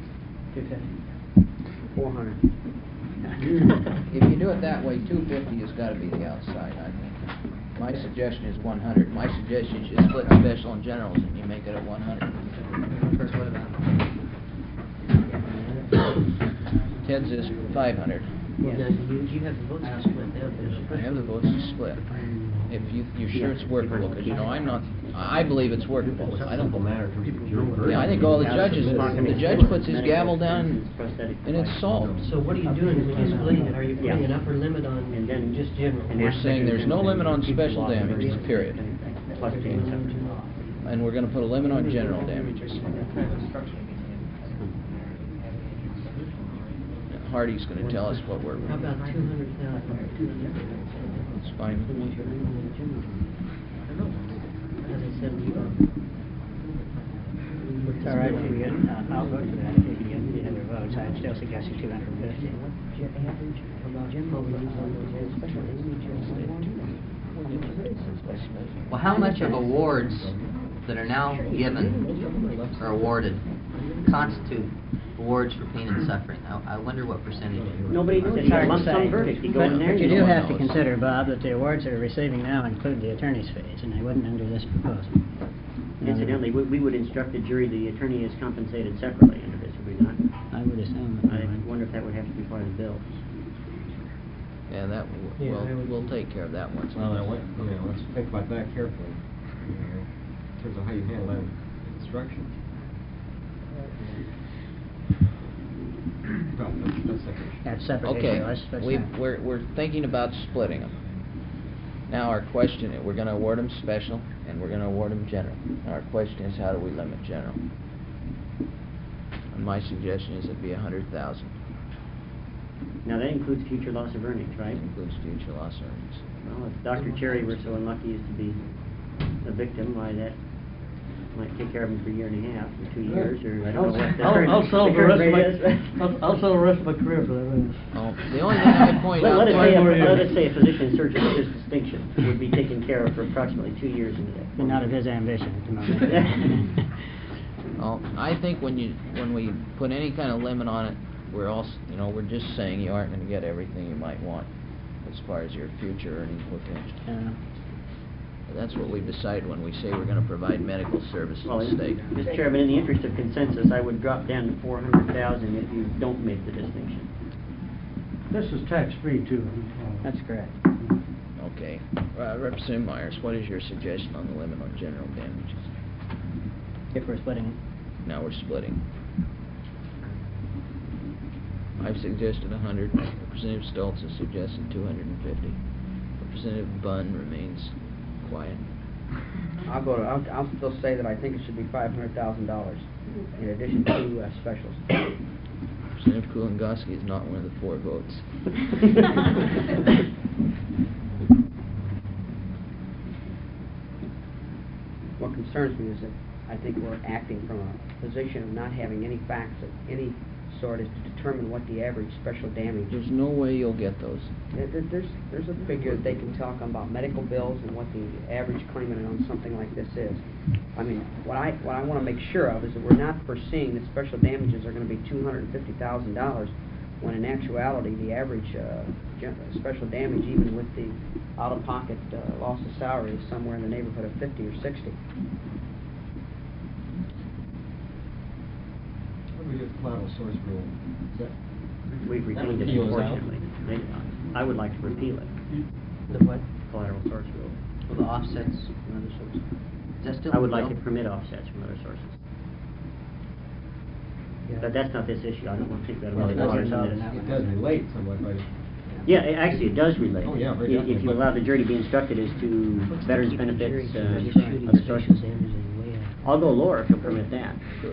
250. 400. If you do it that way, 250 has got to be the outside, I think. My suggestion is 100. My suggestion is you split special and generals and you make it at 100. First, what about? Ted's is 500. well, now, you have the votes to split down. I have the votes to split. If you're sure it's workable, because, I believe it's workable. I don't. matter in terms of jury verdict. Yeah, I think all the judge puts his gavel down and it's solved. So what are you doing when you're splitting it? Are you putting an upper limit on And then just general? We're saying there's no limit on special damages, period. Plus pain and suffering. And we're going to put a limit on general damages. Hardy's going to tell us what we're. How about 200,000? It's fine. As I said, It's all right if you get, I'll vote for that if you can get the other votes. I'd still suggest 250. Well, how much of awards that are now given or awarded constitute awards for pain and suffering? I wonder what percentage. Nobody, it's a lump sum verdict. You go in there, But you no do one have to knows. consider, Bob, that the awards they're receiving now include the attorney's fees, and they wouldn't under this proposal. Incidentally, we would instruct the jury the attorney is compensated separately under this, would we not? I would assume that I they would. wonder if that would have to be part of the bill. Yeah, that, Yeah, I would- we'll take care of that once. Well, now, let's think about that carefully, in terms of how you handle that instruction. Well, that's separate. That's separate Okay, issue. Let's not- we're thinking about splitting them. Now, our question, we're going to award them special, and we're going to award them general. Now, our question is, how do we limit general? And my suggestion is it'd be 100,000. Now, that includes future loss of earnings, right? It includes future loss earnings. Well, if Dr. Cherry were so unlucky as to be a victim, why, that might take care of him for a year and a half, or 2 years, or I don't know what the current, I'll sell the the current rest of rate is. I'll sell the rest of my career for that. Oh, the only thing I'd point out. Let us say a physician surgeon with this distinction would be taken care of for approximately 2 years in the day. But not of his ambition at the moment. Well, I think when we put any kind of limit on it, we're also, we're just saying you aren't going to get everything you might want as far as your future earning potential. That's what we've decided when we say we're going to provide medical services Well, to the state. Mr. Chairman, in the interest of consensus, I would drop down to 400,000 if you don't make the distinction. This is tax-free too. That's correct. Okay. Representative Myers, what is your suggestion on the limit on general damages? If we're splitting. Now we're splitting. I've suggested 100. Representative Stoltz has suggested 250. Representative Bunn remains quiet. I'll still say that I think it should be $500,000 in addition to specials. Representative Kulingoski is not one of the 4 votes. What concerns me is that I think we're acting from a position of not having any facts of any sort as to determine what the average special damage. There's no way you'll get those. There's a figure that they can talk about medical bills and what the average claimant on something like this is. I mean, what I want to make sure of is that we're not foreseeing that special damages are going to be $250,000 when in actuality the average special damage, even with the out-of-pocket loss of salary, is somewhere in the neighborhood of 50 or 60. What do we do with the collateral source rule? Is that, We've that retained it, repeals out? unfortunately. I would like to repeal it. The what? collateral source rule. Well, the offsets from other sources. Is that still I would like to legal? permit offsets from other sources. Yeah. But that's not this issue. I don't want to take that Well, away. it does relate somewhat, but Yeah, actually, it does relate. Oh, yeah, very If you definitely. allow the jury to be instructed as to What's to veterans keep the jury benefits, from disputing other special sources. damages way out? I'll go lower if you'll permit that.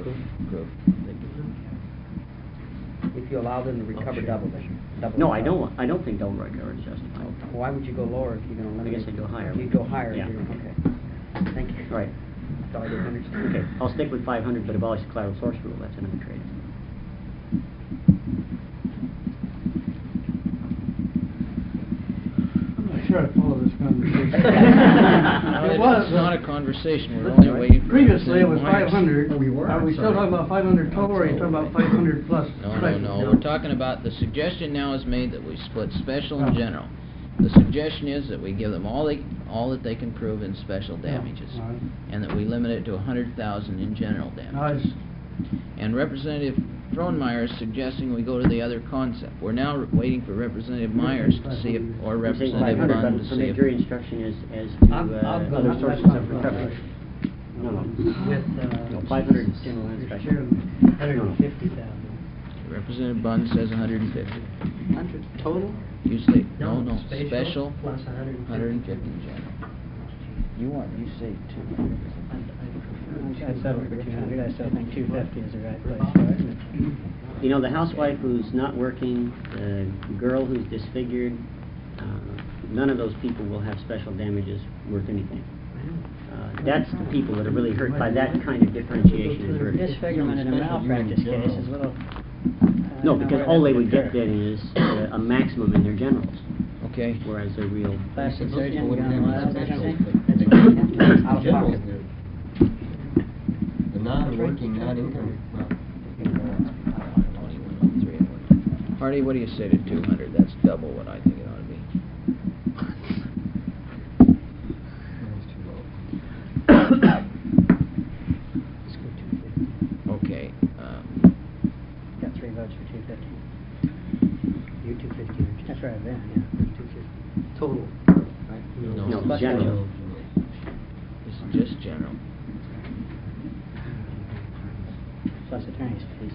If you allow them to recover double then. double No, recover. I don't think double recovery is justified. Why would you go lower if you're gonna I eliminate? guess I'd go higher. You go higher, Yeah. okay. Thank you. Right. So I didn't understand. Okay, I'll stick with 500, but abolish the collateral source rule. That's another trade. I'm not sure I follow this conversation. It was, It's not a conversation, we're only waiting for... previously it was Representative Myers. 500. Oh, we were? Are we still Sorry. talking about 500 total, or are you talking about 500 plus? No, we're talking about, the suggestion now is made that we split special and general. The suggestion is that we give them all that they can prove in special damages, all right. and that we limit it to 100,000 in general damages. And Representative Frohnmeyer is suggesting we go to the other concept. We're now waiting for Representative Myers to see if, or I'm saying Representative 500, Bunn but to see permit if... jury instruction as to I'll go- other I'm sources not of recovery. No, no. With, No, 500 is general and special. 150,000. Representative Bunn says 150. 100 total? You say, no, Special special, plus 150. 150 in general. You say 200. I settled for 200, I still think 250 is the right place for it. You know, the housewife who's not working, the girl who's disfigured, none of those people will have special damages worth anything. That's the people that are really hurt by that kind of differentiation and verdict. Disfigurement in a malpractice case is a little... No, because all they would get then is a maximum in their generals, Okay. whereas their real... Plastic Those surgeon, people wouldn't gun have lab, special, everything. but Out of general, pocket. the non-working, non-income, well, 2103. Hardy, what do you say to 200? That's double what I think it ought to be. that's too low. Let's go 250. Okay. Got 3 votes for 250. You're 250, aren't you? That's right, Ben, Yeah, 250. Total. No, No, general. This is just general. plus attorney's fees.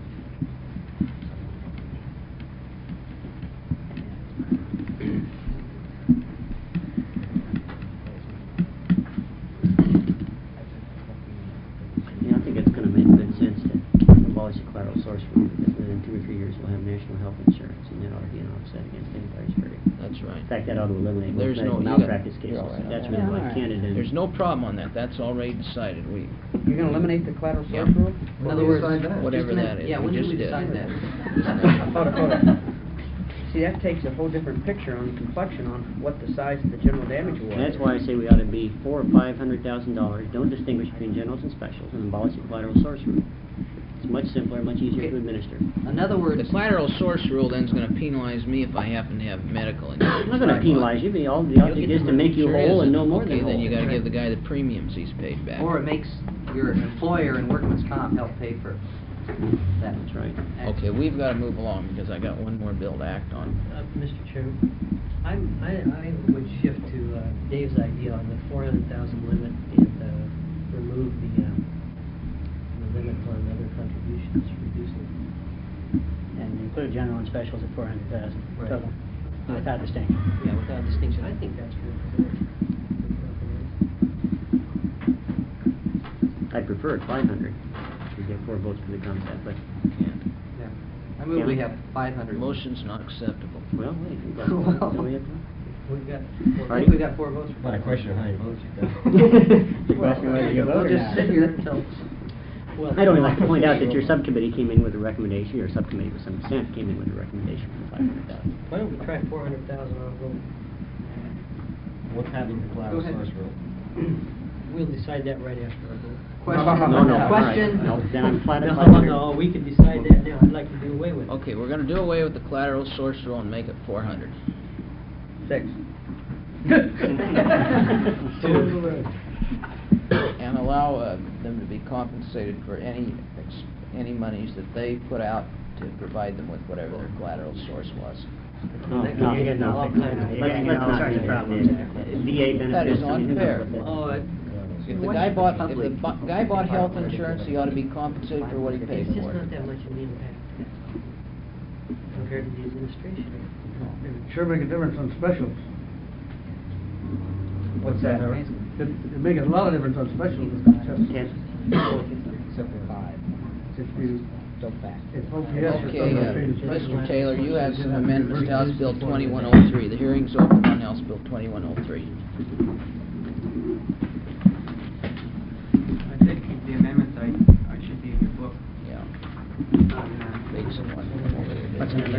Yeah, I think it's going to make good sense to abolish the collateral source rule, because within 2 or 3 years we'll have national health insurance, and that ought to be an offset against anybody's verdict. That's right. In fact, that ought to eliminate most There's medical no- you got- malpractice cases. you're all right on That's that. really Yeah, like all right. Canada. and- There's no problem on that. That's already decided. You're gonna eliminate the collateral source Yeah. rule? In other words, Whatever just a minute. that is, Yeah, we when did just we did. decide that? Hold it. See, that takes a whole different picture on the complexion on what the size of the general damage was. And that's why I say we ought to be $400,000 or $500,000. Don't distinguish between generals and specials, and abolish the collateral source rule. It's much simpler, much easier to Okay. administer. In other words, The collateral source rule then is going to penalize me if I happen to have medical insurance. I'm not going to penalize you, but all the object is to make you Sure whole is. and no more than Okay, whole. then you got to Right. give the guy the premiums he's paid back. or it makes your employer and workman's comp help pay for that. That's right. Okay, we've got to move along because I got one more bill to act on. Mr. Chairman, I would shift to Dave's idea on the 400,000 limit and remove the limit on other contributions, reduce it. And include general and specials at 400,000 Right. total, without distinction. Yeah, without distinction. I think that's good. I'd prefer it 500. You get 4 votes for the concept, but, Yeah. I move we have 500. Motion's not acceptable. well, wait, we've got four. So we have to- We've got. I think we got 4 votes. Not a question of how you vote, The question whether you We'll vote or just not. sit here until... I'd only like to point out that your subcommittee came in with a recommendation, your subcommittee with some dissent came in with a recommendation for 500,000. Why don't we try 400,000 on a vote? What's having the collateral Go ahead. source rule? We'll decide that right after our vote. Question, No, no, all right. question. No, then I'm flat at No, 500. no, we can decide that now. I'd like to do away with it. Okay, we're going to do away with the collateral source rule and make it 400. 6. And allow them to be compensated for any monies that they put out to provide them with whatever their collateral source was. No, That no, could get into all kinds of- let's not do that. VA benefits. That is I mean, who knows unfair. what that- Oh, If the guy bought health insurance, he ought to be compensated for what he paid it's just for. not that much of an impact compared to the administration. It sure make a difference on specials. What's that? It make a lot of difference on specials. Yes. If you, if OPS or Okay, something. Mr. Taylor, you have some amendments to House Bill 2103. The hearing's open on House Bill 2103. I think the amendments I should be in your book. Yeah. Make someone over there. What's the number?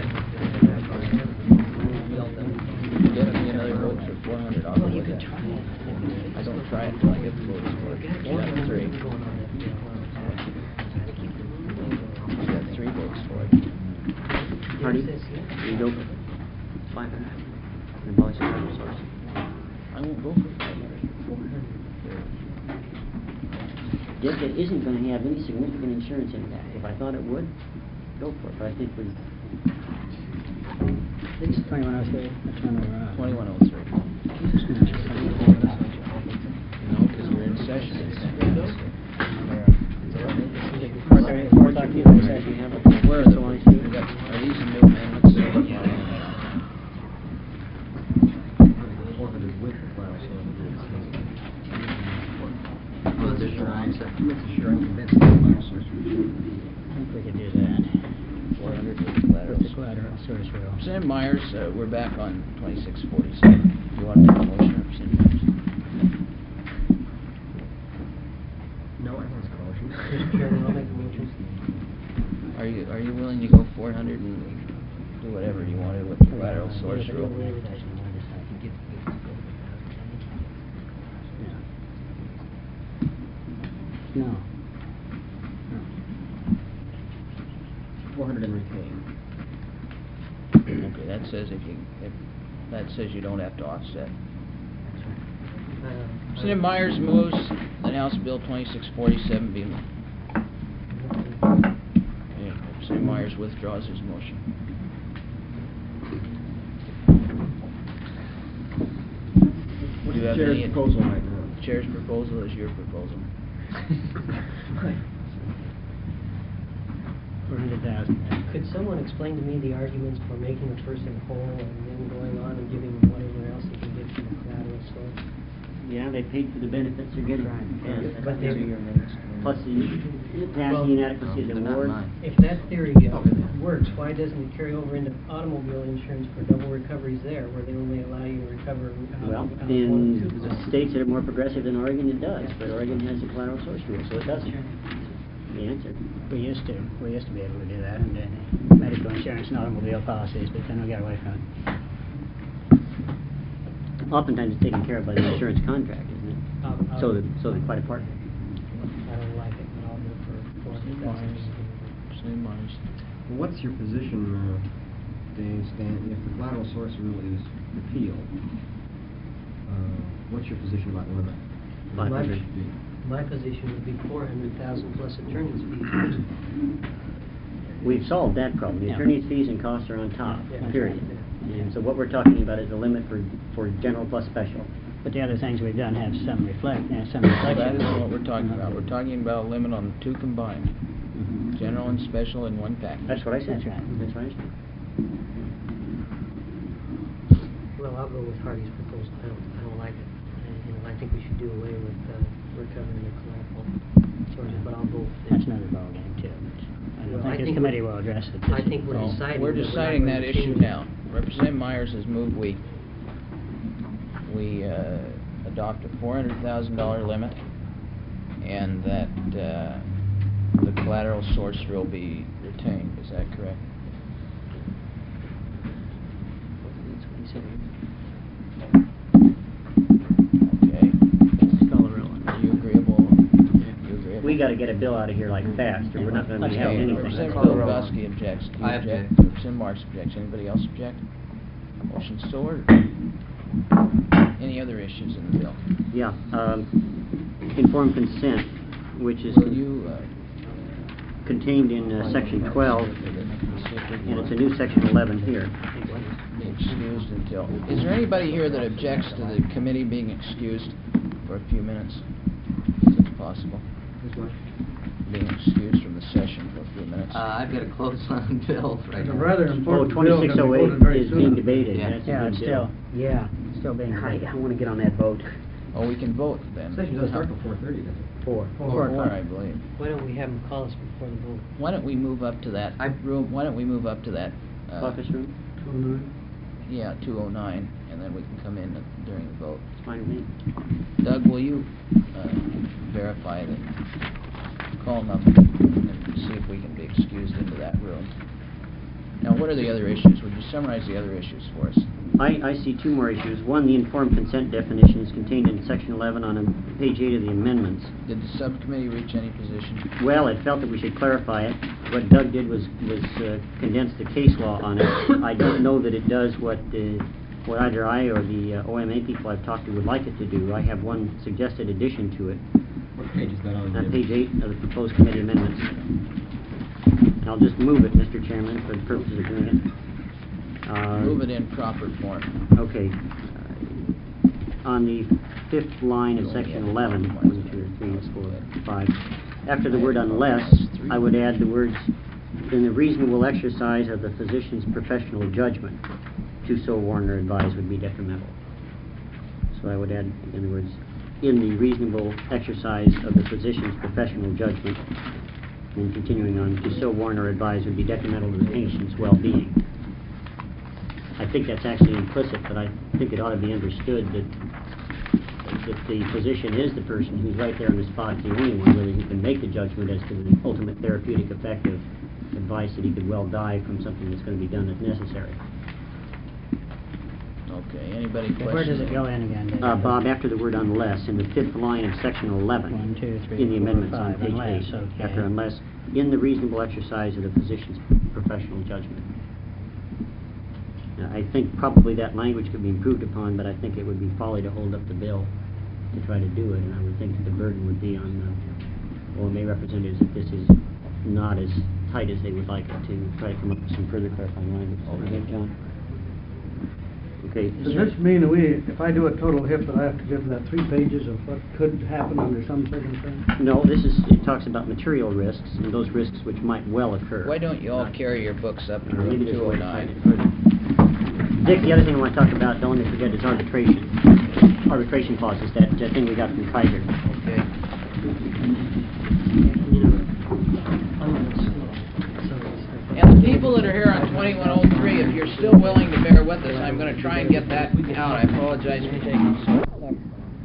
Get me another vote for 400. I'll go with that. I don't try it till I get the votes for it. You got 3. You got 3 votes for it. Party, you go for 500. And abolish the federal source. I won't go for 500. Dick, it isn't going to have any significant insurance impact. If I thought it would, go for it. But I think we. This is 2103, that's one we're on. 2103. No, because we're in session. Where are the ones? Are these the new amendments? I think we could do that. 400 with With the collateral. collateral source rule. Representative Myers, we're back on 2647. Do you want to make a motion, Representative Myers? No, I think it's a motion. Mr. Chairman, I'll make a motion. Are you willing to go 400 and do whatever you want to with the collateral source rule? No. 400 and retain. Okay, that says that says you don't have to offset. Representative Myers moves that House Bill 2647 be. Representative Myers withdraws his motion. What's Do you the have chair's any- proposal right now? Chair's proposal is your proposal. 400,000. Could someone explain to me the arguments for making a person whole and then going on and giving them whatever else they can get from the collateral source? Yeah, they paid for the benefits they're getting. But they're- Plus the capacity inadequacy of the award. If that theory works, why doesn't it carry over into automobile insurance for double recoveries there, where they only allow you to recover Well, one or in two? states that are more progressive than Oregon, it does, but Oregon has a collateral source rule, so it doesn't. The answer. We used to be able to do that in medical insurance and automobile policies, but then we got away from it. Oftentimes it's taken care of by the insurance contract, isn't it? So they're quite apart. I don't like it, but I'll go for 400,000. Representative Myers. Well, what's your position, Dave, Stan, if the collateral source rule is repealed? What's your position about the limit? 500. My position would be 400,000 plus attorney's fees. We've solved that problem. The Yeah. attorney's fees and costs are on top, Yeah. period. And so what we're talking about is the limit for general plus special. But the other things we've done have some So reflection. that is what we're talking about. We're talking about a limit on the 2 combined, general and special in one package. That's what I said. That's right. That's what I said. Well, I'll go with Hardy's proposal. I don't like it. And I think we should do away with recovering the collateral sources, but I'll vote. That's another ballgame too. I don't think this committee will address it. I think we're No, deciding. we're that not deciding going that to issue change. now. Representative Myers has moved we adopt a $400,000 limit and that the collateral source rule be retained. Is that correct? That's what he said. Okay. It's called a real one. Are you agreeable? You agreeable? We gotta get a bill out of here like fast, or we're not gonna be having anything. Representative Bill Gusky objects. Do you I object? object. Representative Marks objects. Anybody else object? Motion so ordered. Any other issues in the bill? Yeah, informed consent, which is Will you, contained in section 12, and it's a new section 11 here. excused until... Is there anybody here that objects to the committee being excused for a few minutes? If it's possible. Being excused from the session for a few minutes. I've got a close on bills right It's a now. rather Oh, important bill gonna be voted 2608 very is soon. being debated. Yeah. That's a Yeah, good it's bill. still being debated. I want to get on that vote. Oh, we can vote then. Session doesn't start till 4:30, does it? 4. 4, I believe. Why don't we have them call us before the vote? Why don't we move up to that room? Why don't we move up to that? Caucus room? 209. Yeah, 209, and then we can come in during the vote. It's fine with me. Doug, will you verify that? Call them up and see if we can be excused into that room. Now, what are the other issues? Would you summarize the other issues for us? I see two more issues. One, the informed consent definition is contained in section 11 on page 8 of the amendments. Did the subcommittee reach any position? Well, it felt that we should clarify it. What Doug did was condense the case law on it. I don't know that it does what either I or the OMA people I've talked to would like it to do. I have one suggested addition to it What page is that on? on page 8 of the proposed committee amendments. And I'll just move it, Mr. Chairman, for the purposes of doing it. Move it in proper form. Okay. On the 5th line of section 11, 1, 2, 3, 4, 5, after the word unless, I would add the words, in the reasonable exercise of the physician's professional judgment, to so warn or advise would be detrimental. So I would add, in other words, in the reasonable exercise of the physician's professional judgment, and continuing on, to so warn or advise would be detrimental to the patient's well-being. I think that's actually implicit, but I think it ought to be understood that the physician is the person who's right there on the spot, the only one really who can make the judgment as to the ultimate therapeutic effect of advice that he could well die from something that's going to be done if necessary. Okay, anybody question? Where does it go in again, David? Bob, after the word unless, in the 5th line of section 11, 1, 2, 3, in the 4, amendments on 5, page unless, 8, okay. after unless, in the reasonable exercise of the physician's professional judgment. Now, I think probably that language could be improved upon, but I think it would be folly to hold up the bill to try to do it, and I would think that the burden would be on the OMA representatives if this is not as tight as they would like it to try to come up with some further clarifying language. Okay, John? Okay. Does this mean that if I do a total HIP, that I have to give that 3 pages of what could happen under some circumstance? No, it talks about material risks, and those risks which might well occur. Why don't you all carry your books up to room Maybe there's a way to find it 209? further. Dick, the other thing I want to talk about, don't let me forget, is arbitration. Arbitration clauses, that thing we got from Kaiser. Okay. And the people that are here on 2103, if you're still willing to bear with us, I'm going to try and get that out. I apologize for taking so long.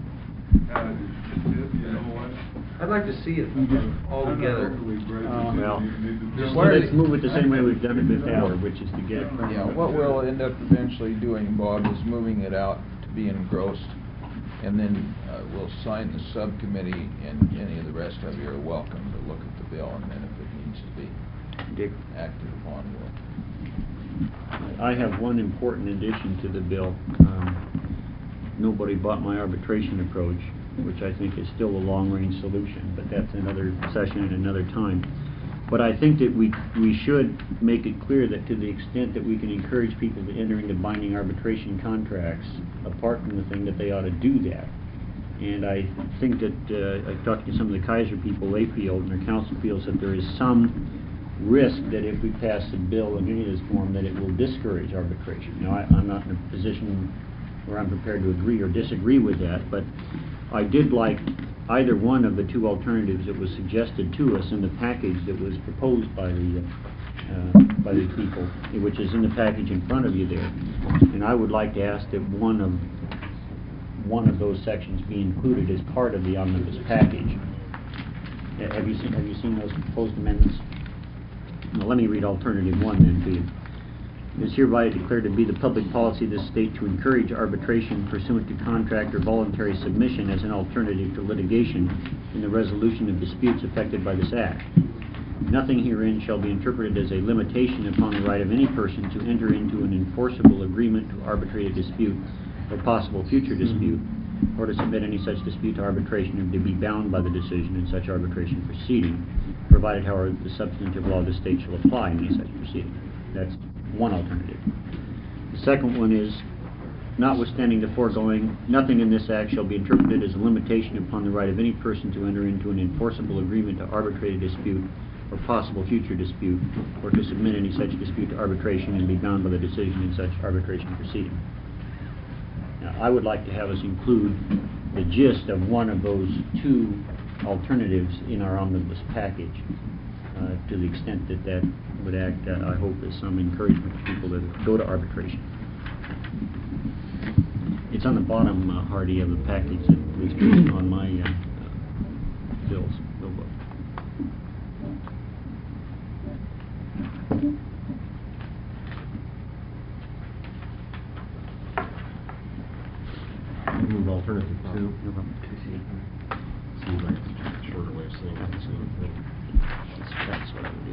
I'd like to see it all together. Well, let's move it the same way we've done it before, which is to get it from... Yeah, what we'll end up eventually doing, Bob, is moving it out to be engrossed, and then we'll sign the subcommittee, and any of the rest of you are welcome to look at the bill, and then if it needs to be acted upon, we'll... I have one important addition to the bill. Nobody bought my arbitration approach, which I think is still a long-range solution, but that's another session at another time. But I think that we should make it clear that to the extent that we can encourage people to enter into binding arbitration contracts, apart from the thing that they ought to do that. And I think that, I've talked to some of the Kaiser people, they feel, and their council feels that there is some risk that if we pass a bill in any of this form, that it will discourage arbitration. Now, I'm not in a position where I'm prepared to agree or disagree with that, but I did like either one of the 2 alternatives that was suggested to us in the package that was proposed by the people, which is in the package in front of you there. And I would like to ask that one of those sections be included as part of the omnibus package. Have you seen those proposed amendments? Now, let me read alternative 1 then to you. It is hereby declared to be the public policy of this state to encourage arbitration pursuant to contract or voluntary submission as an alternative to litigation in the resolution of disputes affected by this act. Nothing herein shall be interpreted as a limitation upon the right of any person to enter into an enforceable agreement to arbitrate a dispute or possible future dispute, or to submit any such dispute to arbitration and to be bound by the decision in such arbitration proceeding, provided, however, the substantive law of the state shall apply in any such proceeding. That's one alternative. The The second one is, notwithstanding the foregoing, nothing in this act shall be interpreted as a limitation upon the right of any person to enter into an enforceable agreement to arbitrate a dispute or possible future dispute, or to submit any such dispute to arbitration and be bound by the decision in such arbitration proceeding. Now, I would like to have us include the gist of one of those two alternatives in our omnibus package, to the extent that that would act, I hope, as some encouragement to people to go to arbitration. It's on the bottom, Hardy, of the package, at least based on my bill book. Move alternative two. Seems like it's a shorter way of saying the same thing. That's what I would do.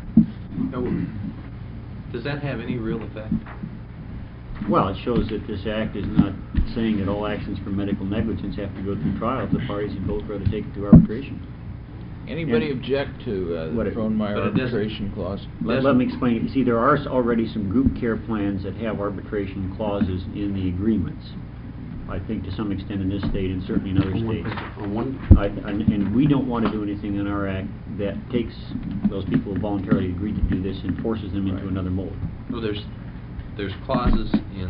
Does that have any real effect? Well, it shows that this act is not saying that all actions for medical negligence have to go through trial if the parties would both rather take it to arbitration. Anybody And object to what the it- Frohnmeyer but it doesn't- arbitration clause? Let me explain it. You see, there are already some group care plans that have arbitration clauses in the agreements. I think to some extent in this state and certainly in other states. And we don't want to do anything in our act that takes those people who voluntarily agreed to do this and forces them into another mold. Well, there's clauses in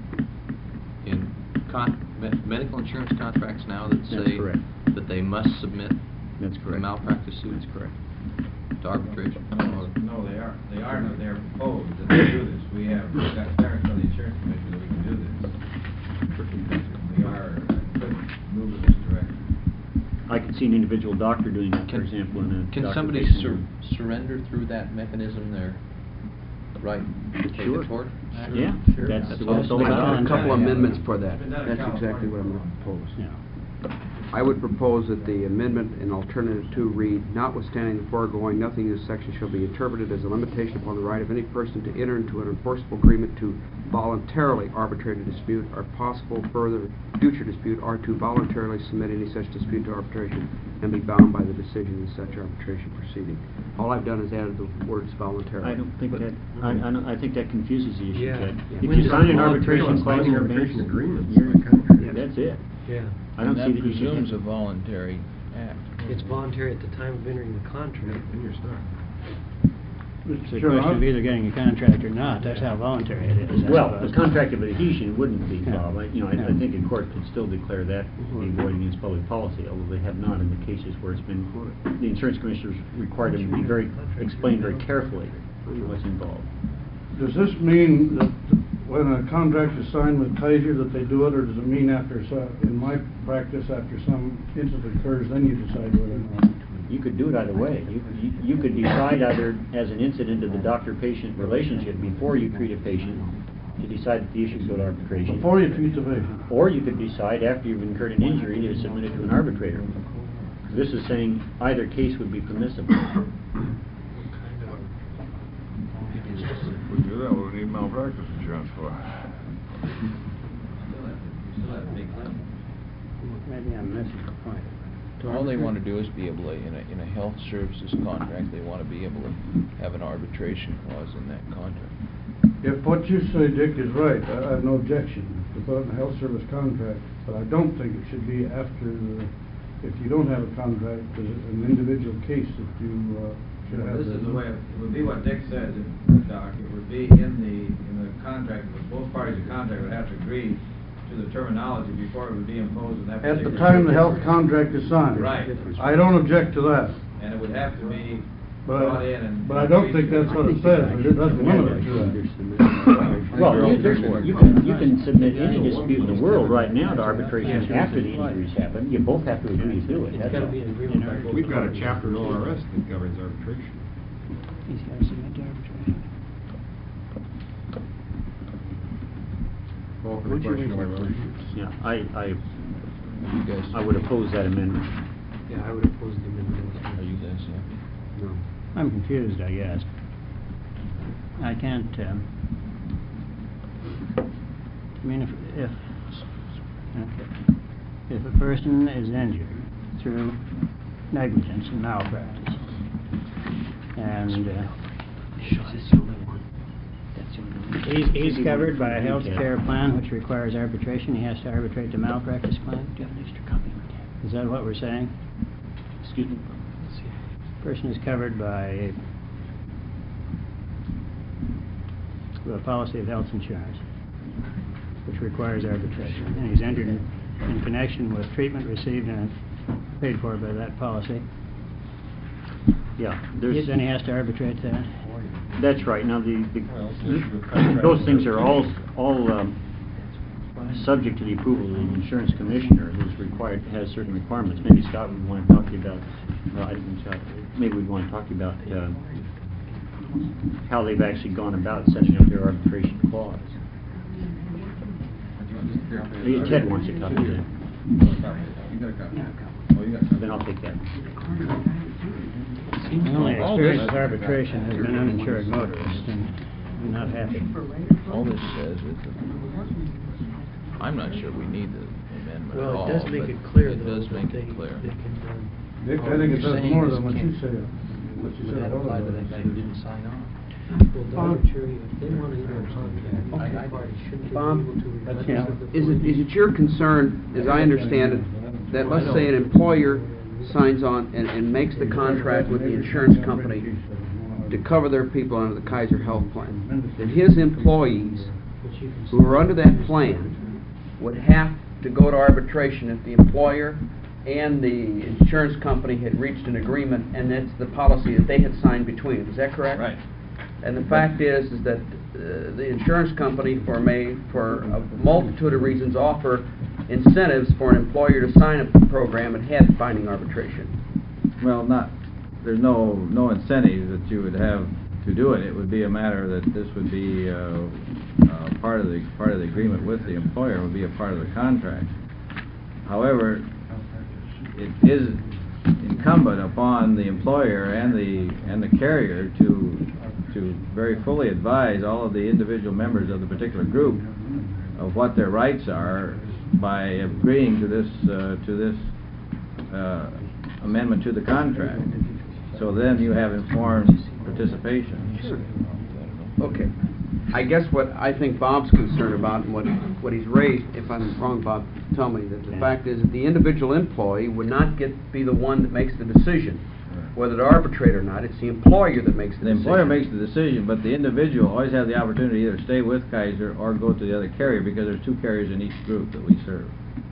medical insurance contracts now that That's say correct. that they must submit That's the correct. malpractice suit That's correct. to arbitration. No, they are. They are, but they're proposed that they do this. We've got clearance from the insurance commission that we can do this. We could move in this direction. I could see an individual doctor doing that, for example, in a Can doctor somebody patient surrender through that mechanism their right to take Sure. a tort? Yeah, Sure. that's That's what it's all I about. have a couple amendments for that. Been done in That's California. exactly what I'm going to propose. Yeah. I would propose that the amendment in alternative 2 read, notwithstanding the foregoing, nothing in this section shall be interpreted as a limitation upon the right of any person to enter into an enforceable agreement to voluntarily arbitrate a dispute or possible further future dispute, or to voluntarily submit any such dispute to arbitration and be bound by the decision in such arbitration proceeding. All I've done is added the words voluntarily. I don't think that, I think that confuses the issue, Yeah. Ted. Yeah. If When you does sign it an fall arbitration through? clause in Binding your arbitration bank, agreements. that's it. Yeah. I don't see And that that you should presumes a have. voluntary act. It's voluntary at the time of entering the contract. Then you're stuck. It's a question of either getting a contract or not. That's how voluntary it is. Well, the contract of adhesion wouldn't be, Yeah. Bob. I think a court could still declare that to be void against public policy, although they have not in the cases where it's been, the insurance commissioners required them to be explain very carefully what's involved. Does this mean that when a contract is signed with Kaiser that they do it, or does it mean in my practice, after some incident occurs, then you decide whether or not? You could do it either way. You could decide either as an incident of the doctor-patient relationship before you treat a patient to decide that the issues go to arbitration. Before you treat the patient? Or you could decide after you've incurred an injury to submit it to an arbitrator. This is saying either case would be permissible. If we do that, we need malpractice insurance for it. Maybe I'm missing the point. All they want to do is be able to, in a health services contract, they want to be able to have an arbitration clause in that contract. If what you say, Dick, is right, I have no objection to putting a health service contract, but I don't think it should be after if you don't have a contract, there's an individual case that you should have. This is the way, it would be what Dick said, Doc, it would be in the contract, both parties of contract would have to agree to the terminology before it would be imposed in that At particular... the time the health contract is signed. Right. I don't object to that. And it would have to be But brought in and... I don't think that's what it says. It doesn't limit it to that. Well, you can submit any dispute in the world right now to arbitration after the injuries happen. You both have to agree to do it. It's gotta be an agreement by both We've got a parties. chapter in ORS that governs arbitration. He's got to submit to arbitration. Call for the question of arbitration. Yeah, You guys, I would oppose that amendment. Yeah, I would oppose the amendment. are you guys, yeah? No. I'm confused, I guess. I can't, I mean, if a person is injured through negligence and malpractice, and, That's the only one. He's covered by a health care plan which requires arbitration. He has to arbitrate the malpractice claim. Do you have an extra copy? Is that what we're saying? Excuse me? Person is covered by a policy of health insurance which requires arbitration. And he's entered in connection with treatment received and paid for by that policy. Yeah, Then he has to arbitrate that. That's right. Now, those things are all subject to the approval of the insurance commissioner, has certain requirements. Maybe Scott would want to talk to you about, well, I didn't Scott, maybe we'd want to talk to you about how they've actually gone about setting up their arbitration clause. Ted wants to talk to you. Then I'll take that. My only experience with arbitration has been uninsured motorists, and I'm not happy. All this says is that I'm not sure we need the amendment at all. Well, it does make but it clear, it though, does make it clear. Dick, I think it does more than what you said. What you said apply to earlier. that guy who didn't sign on. Well, the arbitrary, if they want to enter a contract, either party shouldn't be Bob, able to request yeah. that the Is it your concern, as I understand it, that let's say an employer signs on and makes the contract with the insurance company to cover their people under the Kaiser Health Plan, that his employees who are under that plan would have to go to arbitration if the employer and the insurance company had reached an agreement, and that's the policy that they had signed between them. Is that correct? Right. And the fact is that the insurance company for a multitude of reasons, offer incentives for an employer to sign a program and have binding arbitration. Well, there's no incentive that you would have to do it. It would be a matter that this would be part of the agreement with the employer, would be a part of the contract. However, it is incumbent upon the employer and the carrier to very fully advise all of the individual members of the particular group of what their rights are by agreeing to this amendment to the contract. So then you have informed participation. Sure. Okay. I guess what I think Bob's concerned about and what he's raised, if I'm wrong, Bob, tell me, that the fact is that the individual employee would not be the one that makes the decision whether to arbitrate or not. It's the employer that makes the decision. The employer makes the decision, but the individual always has the opportunity to either stay with Kaiser or go to the other carrier, because there's two carriers in each group that we serve.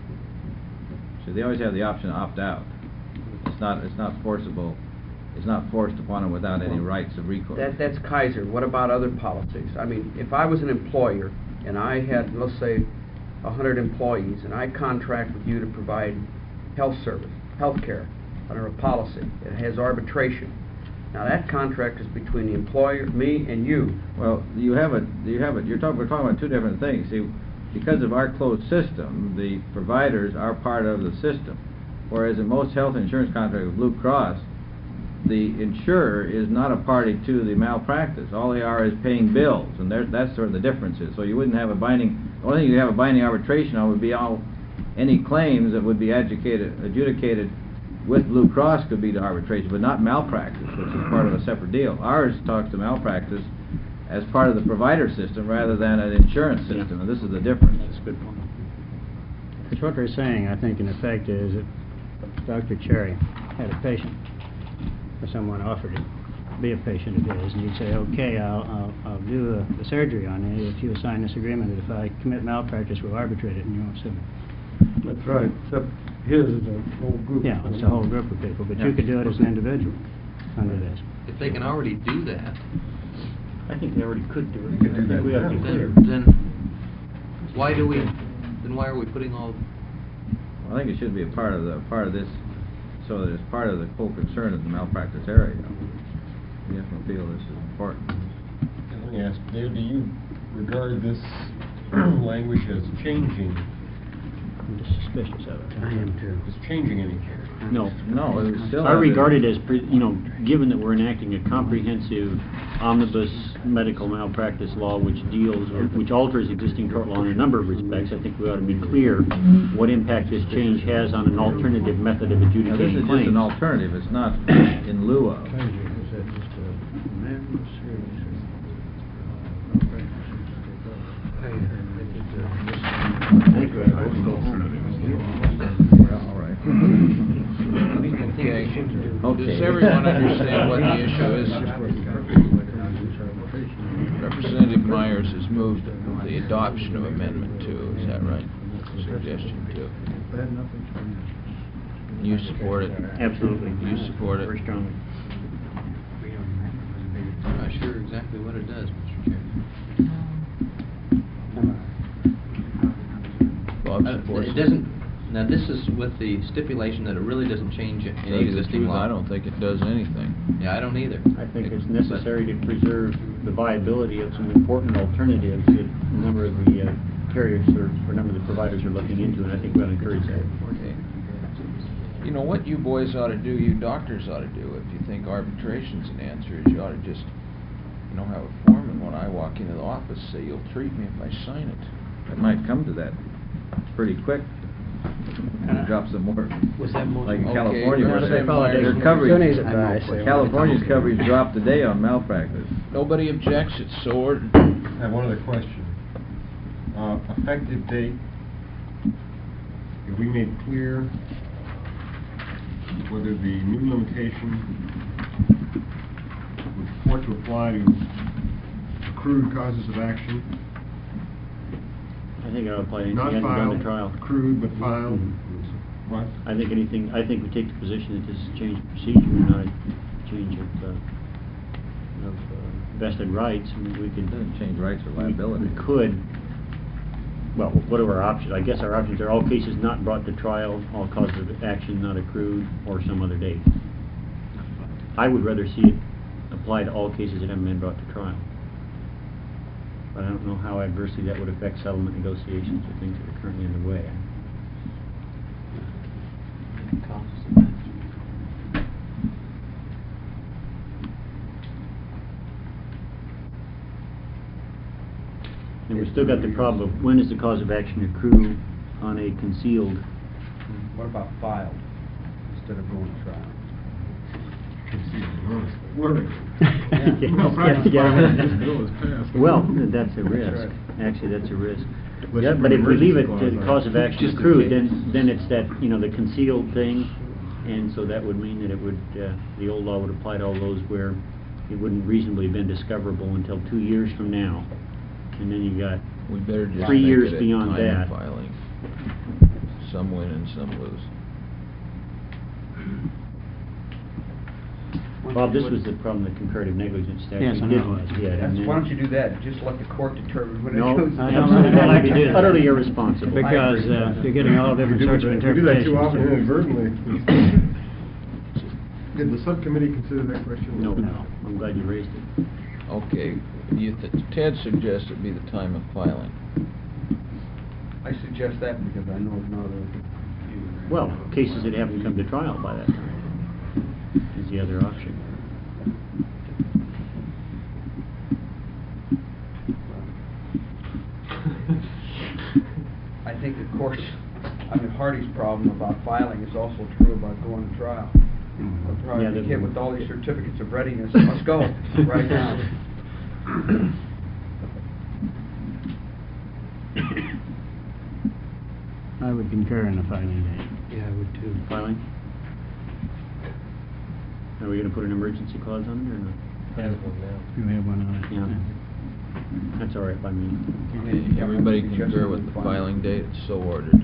So they always have the option to opt out. It's not forcible. It's not forced upon them without any rights of recourse. That's Kaiser. What about other policies? I mean, if I was an employer and I had, let's say, 100 employees, and I contract with you to provide health care under a policy, it has arbitration. Now that contract is between the employer, me, and you. Well, we're talking about two different things. See, because of our closed system, the providers are part of the system, whereas in most health insurance contracts with Blue Cross, the insurer is not a party to the malpractice. All they are is paying bills, and that's sort of the differences. So you wouldn't have the only thing you have a binding arbitration on would be any claims that would be adjudicated with Blue Cross could be to arbitration, but not malpractice, which is part of a separate deal. Ours talks to malpractice as part of the provider system rather than an insurance system, and this is the difference. That's a good point. Because what they're saying, I think, in effect, is that Dr. Cherry had a patient, or someone offered to be a patient of his, and you'd say, okay, I'll do the surgery on you if you sign this agreement that if I commit malpractice, we'll arbitrate it and you won't sue me. That's right, except his is a whole group. Yeah, it's a whole group of people, but you could do it as an individual under this. If they can already do that, I think they already could do it. Could do that. We have to be clear. then why are we putting all? Well, I think it should be a part of this, so that it's part of the full concern of the malpractice area. We definitely feel this is important. Let me ask, Dave, do you regard this language as changing? I'm just suspicious of it. I am too. Is changing any care? No. No, it was still. I regard it as, given that we're enacting a comprehensive omnibus medical malpractice law which alters existing tort law in a number of respects, I think we ought to be clear what impact this change has on an alternative method of Now, this adjudicating is claims. just an alternative, it's not in lieu of. Okay. Does everyone understand what the issue is? Representative Myers has moved the adoption of Amendment 2, is that right? Suggestion 2. You support it? Absolutely. You support it? Very strongly. I'm not sure exactly what it does, Mr. Chair. Bob supports It doesn't, now this is with the stipulation that it really doesn't change any Tell you the existing truth, law. I don't think it does anything. Yeah, I don't either. I think it's necessary to preserve the viability of some important alternatives that a number of the carriers or a number of the providers are looking into, and I think we ought to encourage that. Okay. You know, what you boys ought to do, you doctors ought to do, if you think arbitration's an answer, is you ought to just, you know, have a foreman when I walk into the office say, you'll treat me if I sign it. It might come to that pretty quick. Drop some more. Was that more? Like in Okay, California, where Representative their Myers. coverage, advice. California's coverage dropped today on malpractice. Nobody objects, it's so ordered. I have one other question. Effective date, have we made clear whether the new limitation would purport to apply to accrued causes of action? I think it ought to apply to anything Not that hasn't gone filed, to trial. accrued, but filed? What? I think we take the position that this is a change of procedure, not a change of vested rights. I mean, we could Doesn't change rights or liability. We could. Well, what are our options? I guess our options are all cases not brought to trial, all causes of action not accrued, or some other date. I would rather see it apply to all cases that haven't been brought to trial. But I don't know how adversely that would affect settlement negotiations or things that are currently underway. And we've still got the problem of when does the cause of action accrue on a concealed. What about filed instead of going to trial? Well, that's a risk. Actually, that's a risk. Unless Yeah, you but bring if we leave it emergency to the clause cause of on it. action Just in accrued, case. then it's that, the concealed thing, and so that would mean that it would, the old law would apply to all those where it wouldn't reasonably have been discoverable until 2 years from now. And then you got We better just 3 make years it a beyond time of that. filing. Some win and some lose. Bob, this was the problem that comparative negligence Yes, statute I know. didn't get. and then- Why don't you do that, just let the court determine when it No, goes. absolutely, I like to do that. utterly irresponsible. Because you're getting all different sorts of We do interpretations. that too often inadvertently. Did the subcommittee consider that question? No, I'm glad you raised it. Okay, Ted suggests it be the time of filing. I suggest that because I know it's not a... Well, cases that haven't come to trial by that time is the other option. I think the courts, Hardy's problem about filing is also true about going to trial. The Yeah, the the- kid with all these certificates of readiness must go right now. I would concur in the filing date. Yeah, I would too. Filing? Are we gonna put an emergency clause on it or not? You have one on it. Yeah. That's all right by me. Okay, everybody concur with the filing date, it's so ordered.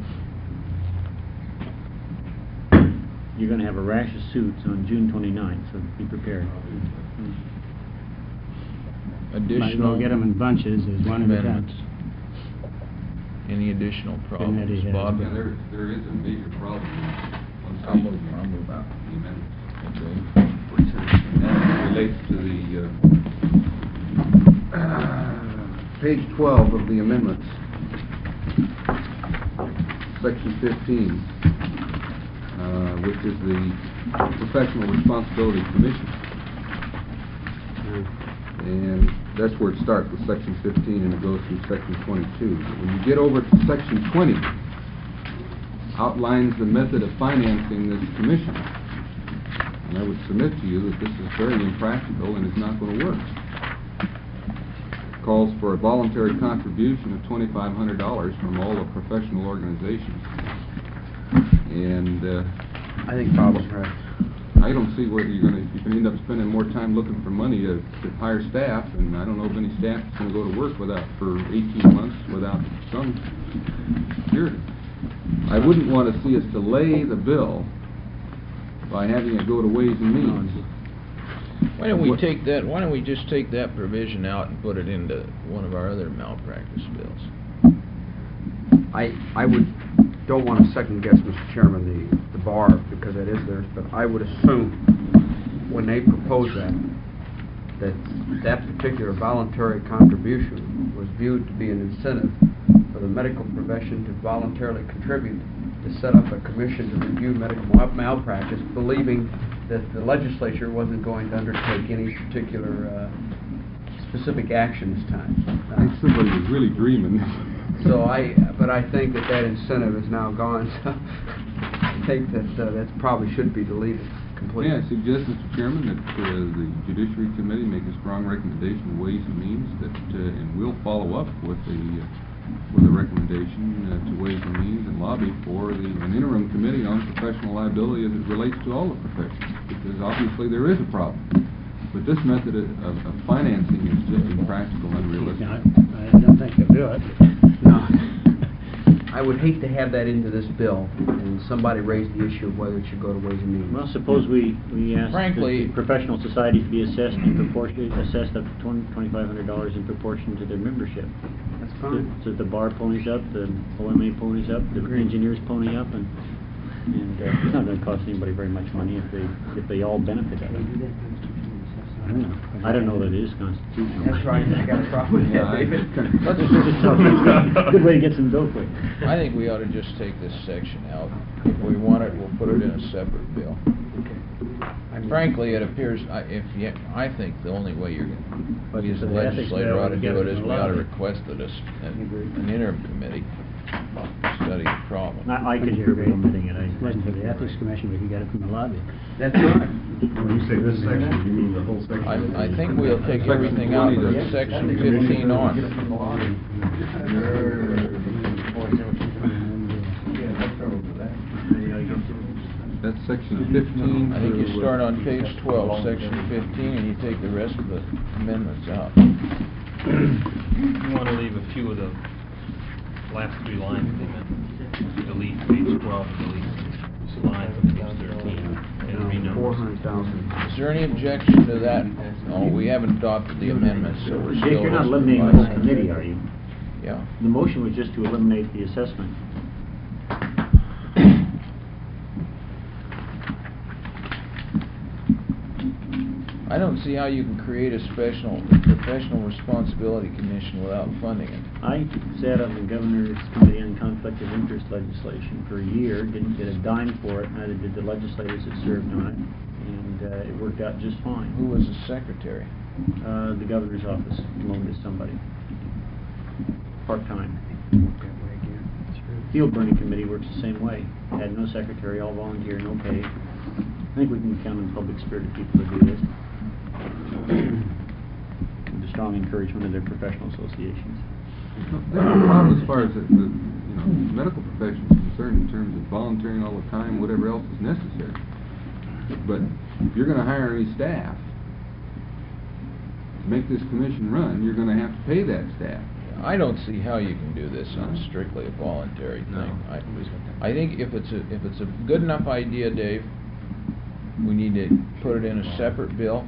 You're gonna have a rash of suits on June 29th, so be prepared. Might as well Additional get them in bunches as one at a time. amendments? Any additional ready problems, ahead. Bob? Yeah, there is a major problem on I'll move out. the amendment. Okay. And that relates to the, Page 12 of the amendments, Section 15, which is the Professional Responsibility Commission. And that's where it starts with Section 15 and it goes through Section 22. But when you get over to Section 20, outlines the method of financing this commission. And I would submit to you that this is very impractical and is not going to work. calls for a voluntary contribution of $2,500 from all the professional organizations. And I think Bob's right. I don't see where you can end up spending more time looking for money to hire staff, and I don't know of any staff that's going to go to work for 18 months without some security. I wouldn't want to see us delay the bill by having it go to Ways and Means. Why don't we take that, why don't we just take that provision out and put it into one of our other malpractice bills? I don't want to second guess, Mr. Chairman, the bar, because that is theirs, but I would assume when they proposed that particular voluntary contribution was viewed to be an incentive for the medical profession to voluntarily contribute to set up a commission to review medical malpractice, believing that the legislature wasn't going to undertake any particular specific action this time. I think somebody was really dreaming. But I think that incentive is now gone, so I think that probably should be deleted completely. Yeah, I suggest, Mr. Chairman, that the Judiciary Committee make a strong recommendation of Ways and Means, and we'll follow up with a recommendation to Ways and Means and lobby for an interim committee on professional liability as it relates to all the professions, because obviously there is a problem. But this method of financing is just impractical and unrealistic. I don't think they'll do it. No. I would hate to have that into this bill, and somebody raise the issue of whether it should go to Ways and Means. Well, suppose we ask Frankly, the professional societies be assessed in proportion, assessed up to $2,500 in proportion to their membership. That's fine. So the bar ponies up, the OMA ponies up, the engineers pony up, and it's not going to cost anybody very much money if they all benefit out of it. I don't know that it is constitutional. That's right. I got a problem with that, David. Good way to get some dough quick. I think we ought to just take this section out. If we want it, we'll put it in a separate bill. Frankly, it appears, I think the only way you're going to use the legislator ought to do it is we ought to request that an interim committee study the problem. I could hear omitting it. If it wasn't for the Ethics Commission, we could get it from the lobby. That's right. When you say this section, you mean the whole section? I think we'll take everything out from section 15 on. That's section 15. I think you start on page 12, section 15, and you take the rest of the amendments out. You want to leave a few of the last three lines of the amendment. Delete page 12 and delete this line from page 13 and renumber. 400,000. Is there any objection to that? No, we haven't adopted the amendment, so we're Jake, still... you're not eliminating the whole committee, are you? Yeah. The motion was just to eliminate the assessment. I don't see how you can create a professional responsibility commission without funding it. I sat on the Governor's Committee on Conflict of Interest legislation for a year, didn't get a dime for it, neither did the legislators that served on it, and it worked out just fine. Who was the secretary? The Governor's office loaned it to somebody, part-time. Field Burning Committee works the same way. Had no secretary, all volunteer, no pay. I think we can count on public-spirited people to do this. With the strong encouragement of their professional associations. There's no problem as far as the medical profession is concerned in terms of volunteering all the time, whatever else is necessary. But if you're going to hire any staff to make this commission run, you're going to have to pay that staff. I don't see how you can do this on strictly a voluntary thing. I think if it's a good enough idea, Dave, we need to put it in a separate bill.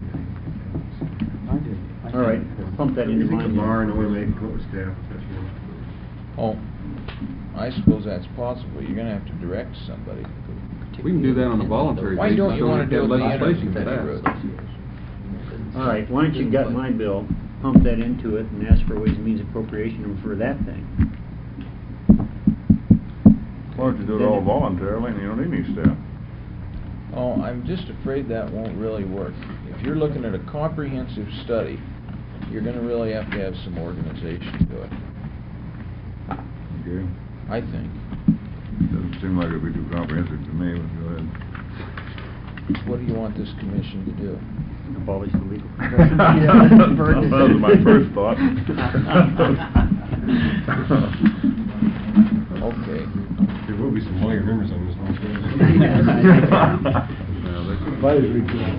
All right, pump that into mine. Bar and OMA can come up with staff. Oh, I suppose that's possible. You're going to have to direct somebody. We can do that on a voluntary basis. Why don't you want to do it the legislation for interim that? committee route? All right, why don't you gut my bill, pump that into it, and ask for Ways and Means appropriation for that thing? Why don't you do it all voluntarily and you don't need any staff? Oh, I'm just afraid that won't really work. If you're looking at a comprehensive study, you're going to really have to have some organization do it. Okay. I think. Doesn't seem like it'd be too comprehensive to me, but go ahead. What do you want this commission to do? Abolish the legal profession. That was my first thought. Okay. There will be some lawyer members on this one. Advisory committee.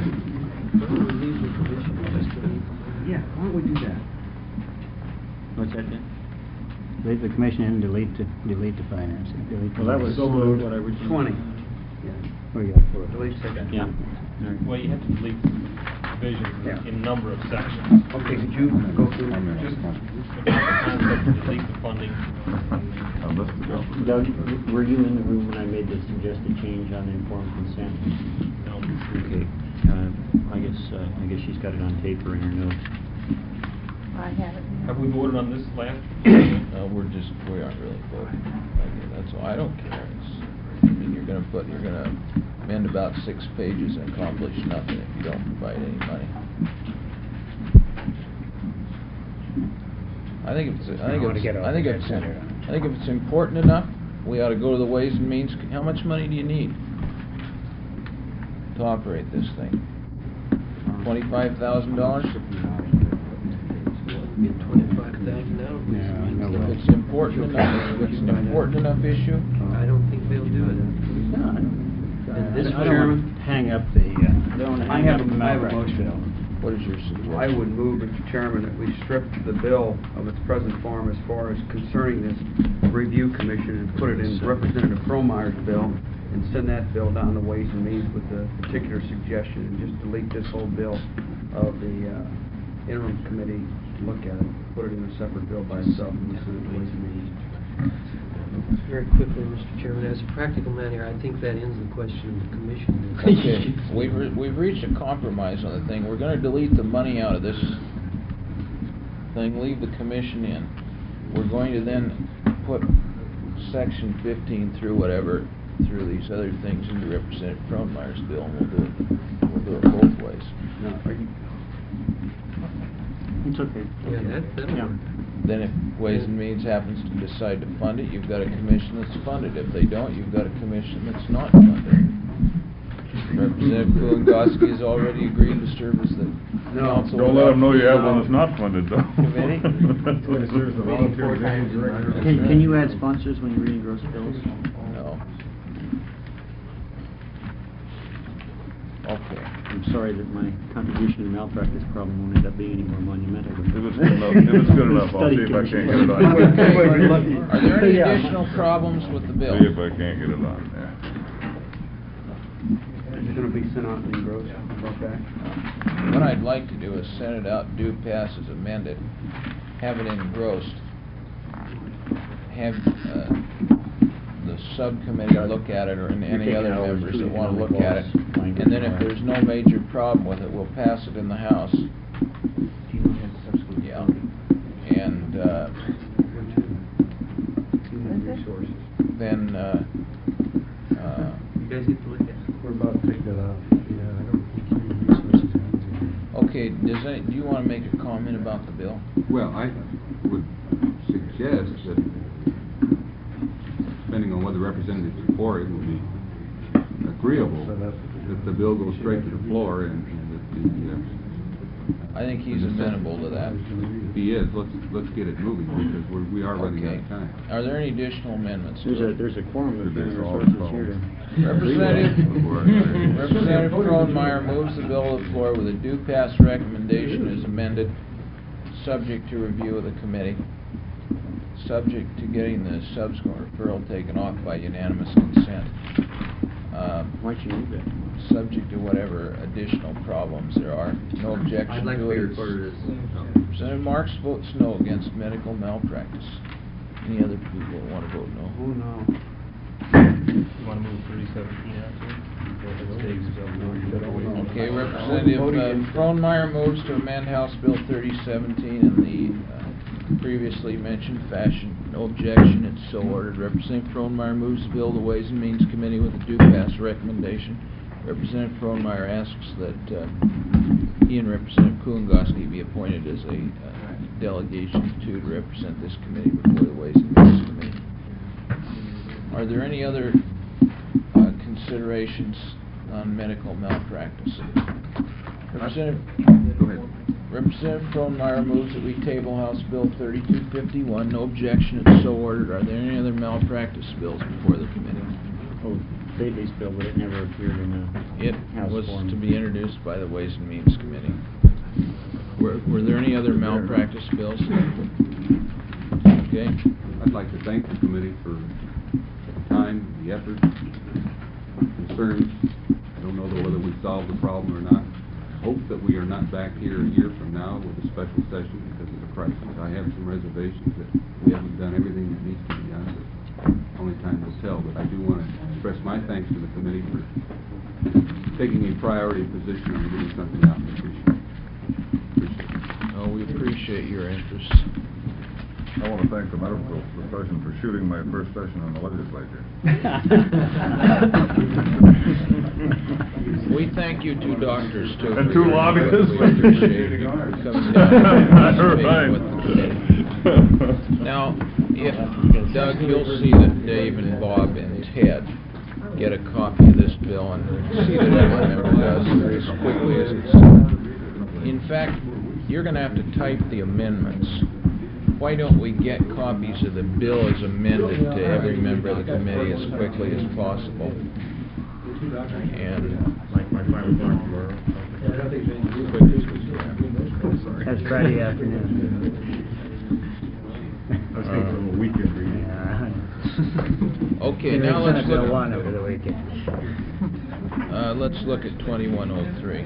Yeah, why don't we do that? What's that, Dan? Leave the commission and delete the finance. Well, that was what I originally... 20. What do you got for it? Delete second. Yeah. Well, you have to delete divisions Yeah. in number of sections. Okay, could you go through? Just delete the funding. Doug, were you in the room when I made the suggested change on informed consent? No. Okay. I guess she's got it on tape or in her notes. I haven't. Have we voted on this last? No, we aren't really voting. Okay, that's all. I don't care. I mean, you're gonna amend about 6 pages and accomplish nothing if you don't provide any money. I think if it's important enough, we ought to go to the Ways and Means. How much money do you need to operate this thing? $25,000? Get $25,000 out of this. If it's important enough, if it's an important enough issue, I don't think they'll do it. I don't want to hang up the, I have a malpractice motion. bill. what is your suggestion? I would move, Mr. Chairman, that we strip the bill of its present form as far as concerning this review commission and put it in Representative Frohmeyer's bill and send that bill down to Ways and Means with the particular suggestion and just delete this whole bill of the interim committee to look at it, put it in a separate bill by itself and send it to Ways and Means. Very quickly, Mr. Chairman, as a practical matter, I think that ends the question of the commission. Okay, we've reached a compromise on the thing. We're gonna delete the money out of this thing, leave the commission in. We're going to then put section 15 through whatever, through these other things into Representative Frohnmeyer's bill, and we'll do it both ways. Now, are you, It's okay. Yeah, that'll work. Then if Ways and Means happens to decide to fund it, you've got a commission that's funded. If they don't, you've got a commission that's not funded. Representative Kulingoski has already agreed to serve as the council. Don't let them know you have one that's not funded, though. Committee? Can you add sponsors when you're reading gross bills? No. Okay. I'm sorry that my contribution to the malpractice problem won't end up being any more monumental. If it's good enough, I'll see if I can't get it on. Are there any additional problems with the bill? See if I can't get it on, yeah. is it going to be sent out in engrossed? Okay. What I'd like to do is send it out, do pass as amended, have it engrossed, have the subcommittee look at it, or any other members that want to look at it, and then if there's no major problem with it, we'll pass it in the House. Yeah. And then You guys get to look at it. We're about to take that out. Yeah, I don't think human resources has okay, do you want to make a comment about the bill? Well, I would suggest that, depending on whether representatives support it, will be agreeable that the bill goes straight to the floor and that the... I think he's amenable to that. If he is, let's get it moving because we are running out of time. Are there any additional amendments to it? There's a quorum of human There's all resources here to... Representative Frohnmeyer moves the bill to the floor with a due pass recommendation as amended, subject to review of the committee, subject to getting the subsequent referral taken off by unanimous consent. Why'd you move that? Subject to whatever additional problems there are. No objection I'd like to to be it. recorded as Representative Marks votes no against medical malpractice. Any other people that want to vote no? Oh, no. You want to move 3017 out too? Okay, Representative Frohnmeyer moves to amend House Bill 3017 in the previously mentioned fashion. No objection, it's so ordered. Representative Frohnmeyer moves the bill to Ways and Means Committee with a due pass recommendation. Representative Frohnmeyer asks that he and Representative Kulingoski be appointed as a delegation to represent this committee before the Ways and Means Committee. Are there any other considerations on medical malpractice? Representative, Go ahead. Representative Frohnmeyer moves that we table House Bill 3251. No objection, it's so ordered. Are there any other malpractice bills before the committee? Oh, Bailey's bill, but it never appeared in a It House was form. to be introduced by the Ways and Means Committee. Were there any other malpractice bills? Okay. I'd like to thank the committee for the time, the effort, concerns. I don't know whether we solved the problem or not. Hope that we are not back here a year from now with a special session because of the crisis. I have some reservations that we haven't done everything that needs to be done, but only time will tell. But I do want to express my thanks to the committee for taking a priority position on getting something out in this issue. Oh, we appreciate your interest. I want to thank the medical profession for shooting my first session in the legislature. We thank you two doctors too. And for two your lobbyists. input. We appreciate you coming down and participating with the committee. Now, if, Doug, you'll see that Dave and Bob and Ted get a copy of this bill and see that every member does as quickly as it's... In fact, you're going to have to type the amendments. Why don't we get copies of the bill as amended to every member of the committee as quickly as possible? And Like my 5 o'clock tomorrow. That's Friday afternoon. I was thinking of a weekend reading. Okay, now let's Bill look 1 over the weekend. let's look at 2103.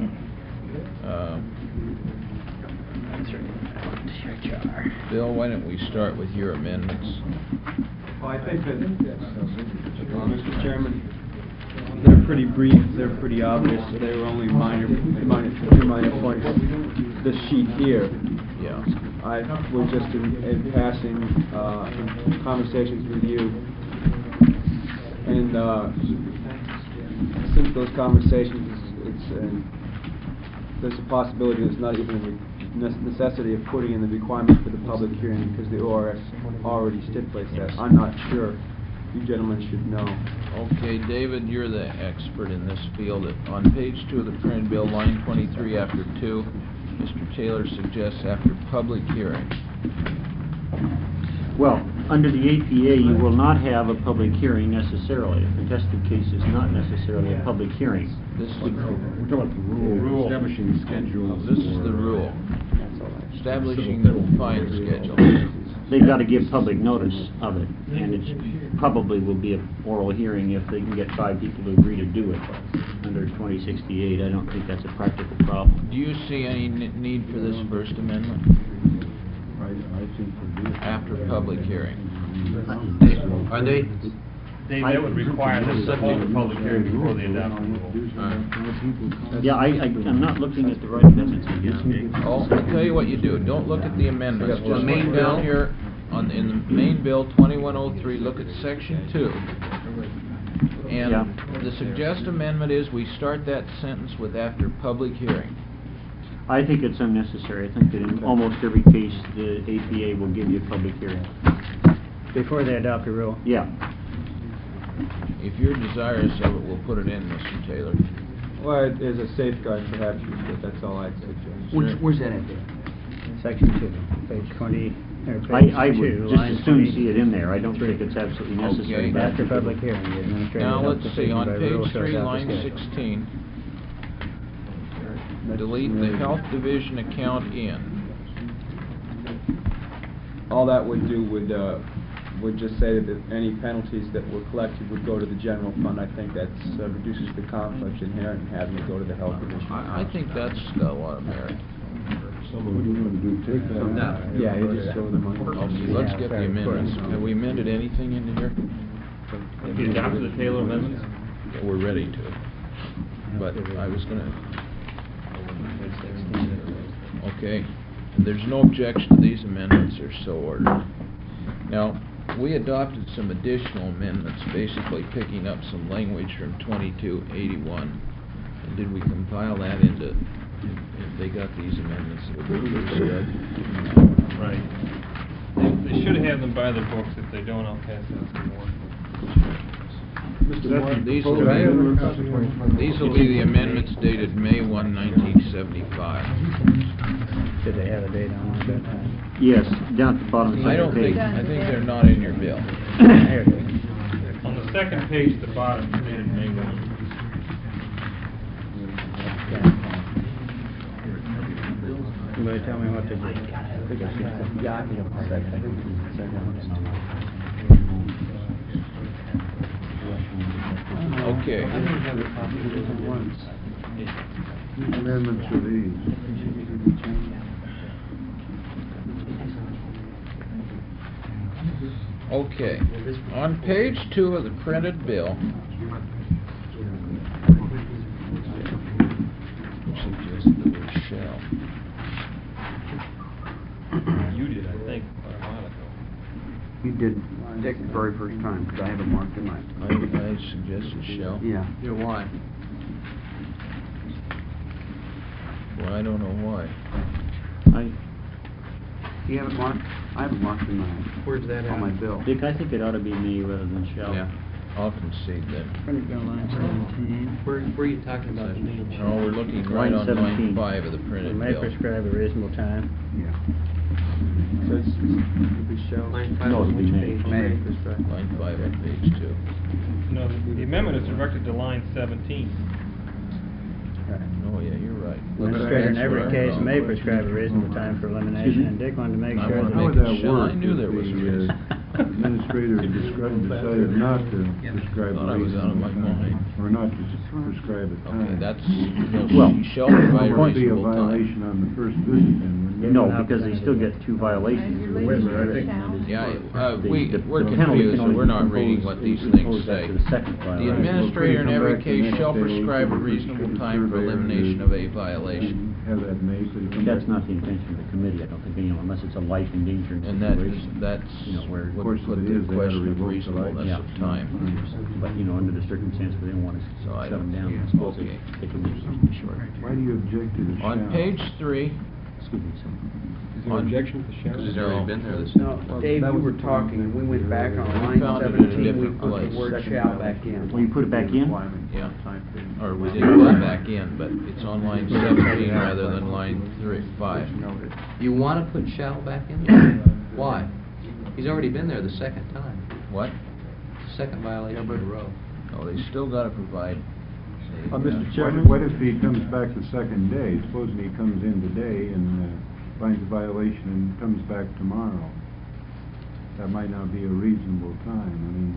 Bill, why don't we start with your amendments? Well, I think that, Mr. Chairman, they're pretty brief, they're pretty obvious, they were only minor points. This sheet here, Yeah. I was just in passing, in conversations with you, and since those conversations, there's a possibility there's not even a necessity of putting in the requirement for the public hearing because the ORS already stipulates that. I'm not sure. You gentlemen should know. Okay, David, you're the expert in this field. On page 2 of the printed bill, line 23 after 2, Mr. Taylor suggests after public hearing. Well, under the APA, you will not have a public hearing necessarily. A contested case is not necessarily a public hearing. This is the We're talking about the rule, establishing schedules. This is the rule. Establishing the fine schedule. They've got to give public notice of it, and it probably will be an oral hearing if they can get 5 people to agree to do it. Under 2068, I don't think that's a practical problem. Do you see any need for this First Amendment? After public hearing. Are they? Dave, that would require this subject of public hearing before they adopt the rule. Yeah, I'm not looking at the right amendments again. Oh, I'll tell you what you do. Don't look at the amendments. Just main look bill? down here in the main bill 2103. Look at section 2. And the suggested amendment is we start that sentence with after public hearing. I think it's unnecessary. I think that in almost every case, the APA will give you a public hearing. Before they adopt a rule? Yeah. If you're desirous of it, we'll put it in, Mr. Taylor. Well, it is a safeguard perhaps, but that's all I'd suggest. Where's that at there? Section 2, page 20, or page 2, I would just line as soon 20. see it in there. I don't think it's absolutely necessary. Okay. After public hearing, the administrator Now will let's see, decision on by rule page shows 3, out the line schedule. 16, delete the health division account in. All that would do would just say that any penalties that were collected would go to the general fund. I think that reduces the conflict inherent in having to go to the health division. I think that's got a lot of merit. What do you want to do, take that out? Yeah, you just throw the money. Okay, let's get the amendments. Have we amended anything into here? Have you adopted the Taylor amendments? We're ready to. But I was gonna... Okay, there's no objection to these amendments, they're so ordered. Now, we adopted some additional amendments, basically picking up some language from 2281. And did we compile that into, if they got these amendments, it would be pretty good. Right. They should have them by the books. If they don't, I'll pass out some more. These will be the amendments dated May 1, 1975. Did they have a date on it at that time? Yes, down at the bottom of the I don't page. think, I think they're not in your bill. There it is. On the second page at the bottom, dated May 1. Somebody tell me what to do. Okay. Amendments to these. Okay. On page 2 of the printed bill, suggest the word shall. You did, I think, a while ago. You did, Dick, the very first time, because I have it marked in mine. I suggested shall. Yeah. Yeah, why? Well, I don't know why. Do you have it marked? I have it marked in mine. Where's that On at? my bill. Dick, I think it ought to be may rather than shall. Yeah, I'll concede that. Printed bill line 17. Where are you talking about? No, we're looking right on line 5 of the printed May bill. prescribe a reasonable time. Yeah. So it's, it'll be shall. Line 5 No, on it'll be which May. page? May. Line 5 on page 2. No, the amendment is directed to line 17. Oh, yeah, you're right. Administrator in every That's case where I'm may wrong. prescribe a reasonable time for elimination, and Dick wanted to make I sure wanna that... How would make that it shall. work? I knew there was a reason. Administrator decided not to prescribe Thought I was out of my mind. or not to prescribe a time. Okay, that's, Well, you shall provide It won't be a reasonable time. violation on the first visit then, wouldn't it? No, because they still get 2 violations. Wait a minute, I think- Yeah, The- we're the penalty confused, can so only we're not impose- reading what these impose things that say. to the second The violation. administrator in Come every back the case next shall day, prescribe a the reasonable time for surveyor elimination to- of a violation. Have that May, so you come That's back. not the intention of the committee, I don't think, unless it's a life endangering And that, situation. that's, You know, where, Of would course, put it the is, they had to question of revoke the reasonableness Yeah. of time. but, you know, under the circumstance where they don't want to So I shut them don't- down, I suppose okay. it can be short. Why do you object to the shall? On page 3, Excuse me, sir. Is there an objection to the shall? Because he's already been there this No, Dave, you were talking, and we went back on line found it in a 17, we different put place. the word shall back in. Well, you put it back in? yeah, or we didn't put it back in, but it's on line 17 rather than line 5. You want to put shall back in? Why? He's already been there the second time. What? Second violation in a row. Oh, they still gotta provide. a, Mr. uh, Chairman, what if he comes back the second day? Supposing he comes in today and finds a violation and comes back tomorrow? That might not be a reasonable time, I mean...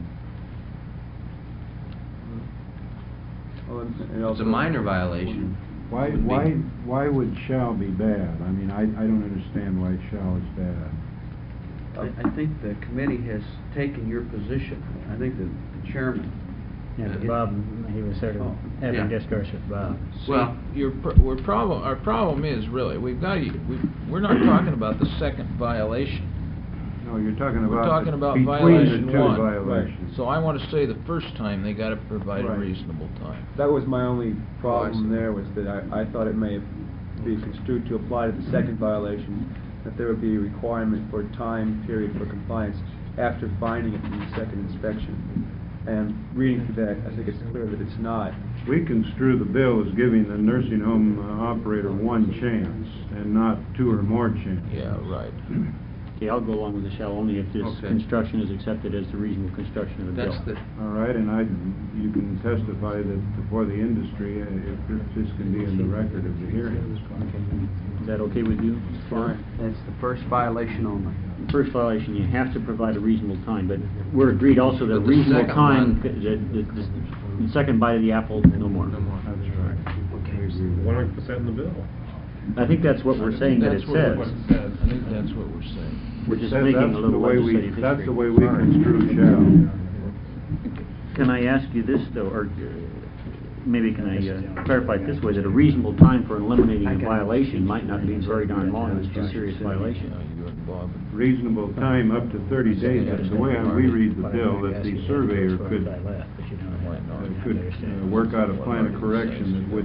It's a minor violation. Why would shall be bad? I mean, I don't understand why shall is bad. I think the committee has taken your position. I think that the chairman... Yeah, but Bob, he was sort of having Yeah. discourse with Bob. Well, our problem is really, we're not talking about the second violation. No, you're talking We're about... talking about between violation the two 1. violations. So I want to say the first time they gotta provide a Right. reasonable time. That was my only see. problem there, was that I thought it may be construed to apply to the second violation, that there would be a requirement for a time period for compliance after finding it in the second inspection. And reading through that, I think it's clear that it's not. We construe the bill as giving the nursing home operator one chance and not 2 or more chances. Yeah, right. Okay, I'll go along with the shall only if this Okay. construction is accepted as the reasonable construction of the bill. That's the, All right, and you can testify that for the industry, if this can be in the record of the hearing. Is that okay with you? Fine. That's the first violation only. First violation, you have to provide a reasonable time, but we're agreed also that But the reasonable second time, one- the second bite of the apple, no more. no more. That's right. 100% in the bill. I think that's what we're saying that it That's what says. it says. I think that's what we're saying. We're just That's making a the little way we- legislative history. That's the way we construe shall. Can I ask you this, though, or maybe can I clarify it this way, that a reasonable time for eliminating a violation might not be very darn long, it's a serious violation. You and Bob. Reasonable time up to 30 days. That's the way we read the bill, that the surveyor could work out a plan of correction that wouldn't require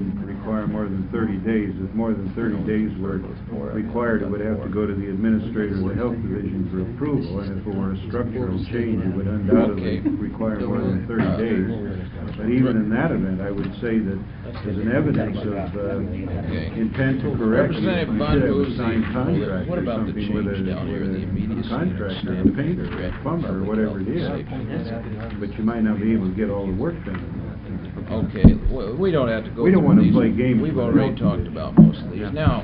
require more than 30 days. If more than 30 days were required, it would have to go to the administrator of the health division for approval, and if it were a structural change, it would undoubtedly require more than 30 days. But even in that event, I would say that as an evidence of intent to correct, you should Representative have a Bunduzzi, signed contract what or about the something with change down here, the immediacy and contractor, a extent of painter, a threat to plumber, or public whatever it health is. and safety? But you might not be able to get all the work done. Okay, well, we don't have to go We don't through wanna these. play games We've with already it. talked about most of these. Now,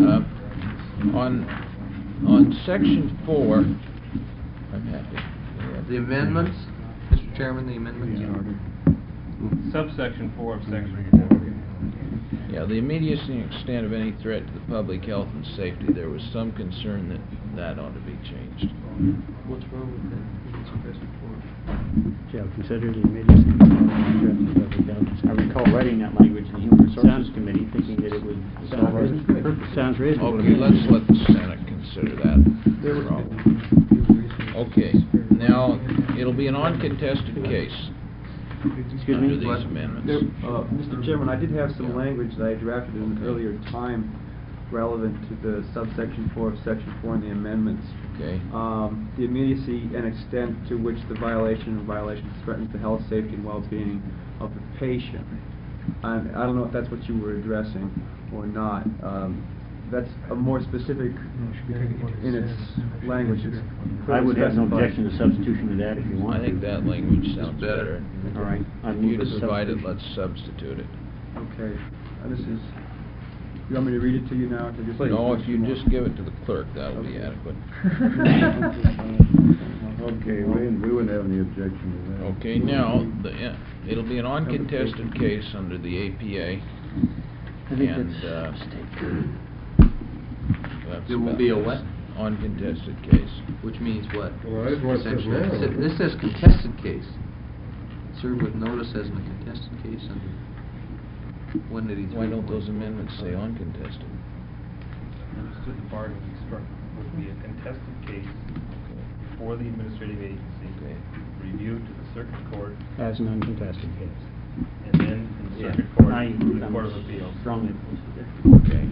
on section 4, I'm happy. The amendments, Mr. Chairman, the amendments? Subsection 4 of section 4. Yeah, the immediacy and extent of any threat to the public health and safety, there was some concern that that ought to be changed. What's wrong with that? Shall consider the immediacy of public health. I recall writing that language in the Human Resources Committee, thinking that it would solve our purpose. Sounds reasonable. Okay, let's let the Senate consider that problem. Okay, now, it'll be an uncontested case. Excuse under me? these amendments. Mr. Chairman, I did have some language that I drafted in an earlier time relevant to the subsection 4 of section 4 in the amendments. Okay. The immediacy and extent to which the violation threatens the health, safety, and well-being of the patient. And I don't know if that's what you were addressing or not. That's a more specific in its language. It's I would have no specified. objection to substitution of that if you want. I think that language sounds better. All right. I'd You move the divide it, substitution. let's substitute it. Okay. This is, you want me to read it to you now? To just No, if you just give it to the clerk, that'll be adequate. Okay, we wouldn't have any objection to that. Okay, now, it'll be an uncontested case under the APA. I think And, that's a mistake. that's It will about be a this. what? Uncontested case. Which means what? Well, that is what it says Section- now. This says contested case. Served with notice as in a contested case under 183. Why don't those amendments say uncontested? Understood the bargain we struck would be a contested case before the administrative agency, reviewed to the circuit court, As an uncontested case. and then in the Yeah. circuit court, I- to the Court of Appeals. Strongly opposed to that. Okay.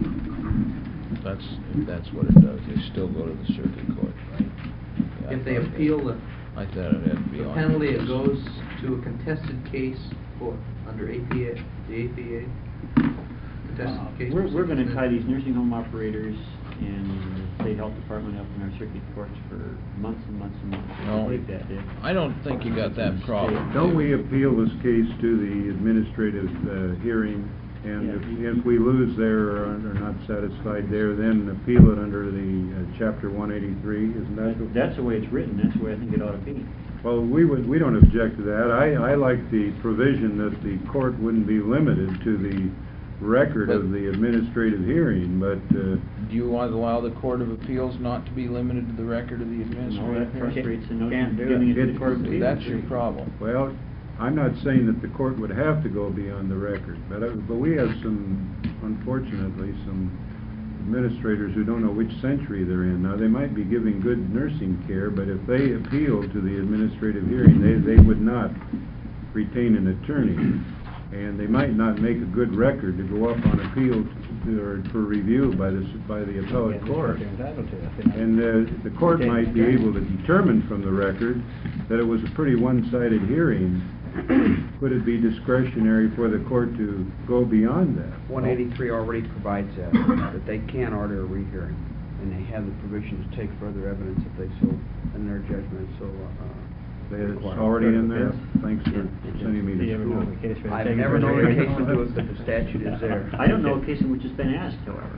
If that's what it does, they still go to the circuit court, right? Yeah, I If they thought appeal the I thought it had to be the on. penalty, it goes to a contested case for, under APA, the APA. Contested case. We're going to tie these nursing home operators and the state health department up in our circuit courts for months and months and months. No. Like that, yeah. I don't think you got that problem. Don't we appeal this case to the administrative hearing? And if we lose there or are not satisfied there, then appeal it under the Chapter 183, isn't that? That's the way it's written, that's the way I think it ought to be. Well, we don't object to that. I like the provision that the court wouldn't be limited to the record of the administrative hearing, but... Do you want to allow the Court of Appeals not to be limited to the record of the No, administrative? that frustrates the notion Can't of do giving it. it to the court of appeals. That's your problem. Well, I'm not saying that the court would have to go beyond the record, but we have unfortunately, some administrators who don't know which century they're in. Now, they might be giving good nursing care, but if they appeal to the administrative hearing, they would not retain an attorney, and they might not make a good record to go up on appeal or for review by the appellate court. And the court might be able to determine from the record that it was a pretty one-sided hearing. Could it be discretionary for the court to go beyond that? 183 already provides that they can order a rehearing, and they have the provision to take further evidence if they so, in their judgment, so. It's already in there? Thanks for sending me to school. I've never known a case to do it, but the statute is there. I don't know a case in which it's been asked, however.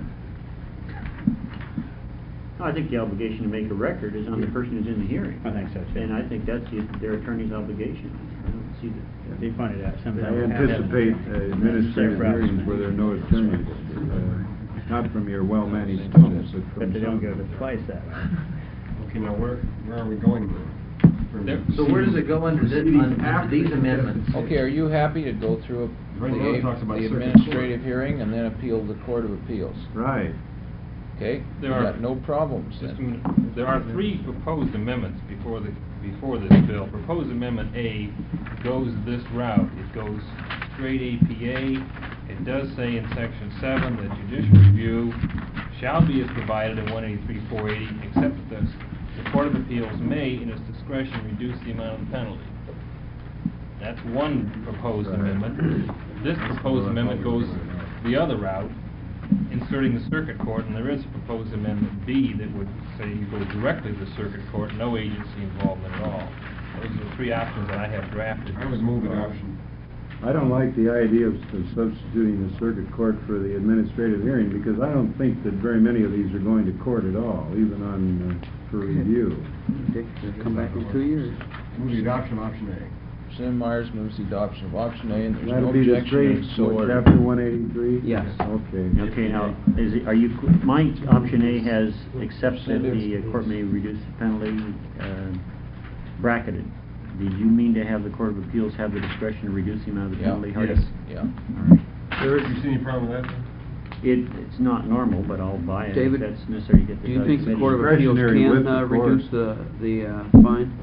I think the obligation to make a record is on the person who's in the hearing. I think so, too. And I think that's their attorney's obligation. I don't see that. They pointed out I anticipate administrative hearings where there are no attorneys, not from your well-managed students, but from some. twice that way. Okay, now where are we going then? So where does it go under this, under these amendments? Okay, are you happy to go through Right now it talks about the circuit administrative court. hearing and then appeal to the Court of Appeals? Right. Okay? You There are- got no problems Just a then. minute. There are 3 proposed amendments before this bill. Proposed Amendment A goes this route. It goes straight APA it does say in section 7 that judicial review shall be as provided in 183-480, except that the Court of Appeals may, in its discretion, reduce the amount of the penalty. That's one proposed amendment. This proposed amendment goes the other route, inserting the circuit court, and there is a proposed amendment B that would say you go directly to the circuit court, no agency involvement at all. Those are the three options that I have drafted. I would move adoption. I don't like the idea of substituting the circuit court for the administrative hearing, because I don't think that very many of these are going to court at all, even on, for review. Dick, they'll come back in 2 years. Move the adoption of option A. Representative Myers moves the adoption of option A, and there's no That'll be the objection, and straight, so what, ordered. chapter 183? Yes. Okay. Okay, now, is it, are you, my option A has accepted the court may reduce the penalty, bracketed. Did you mean to have the Court of Appeals have the discretion to reduce the amount of the penalty? Yes, yeah. All right. Eric, you see any problem with that? It's not normal, but I'll buy it David, if that's necessary to get the. do you think the committee. Court of Appeals Discretionary with can the court. reduce the fine?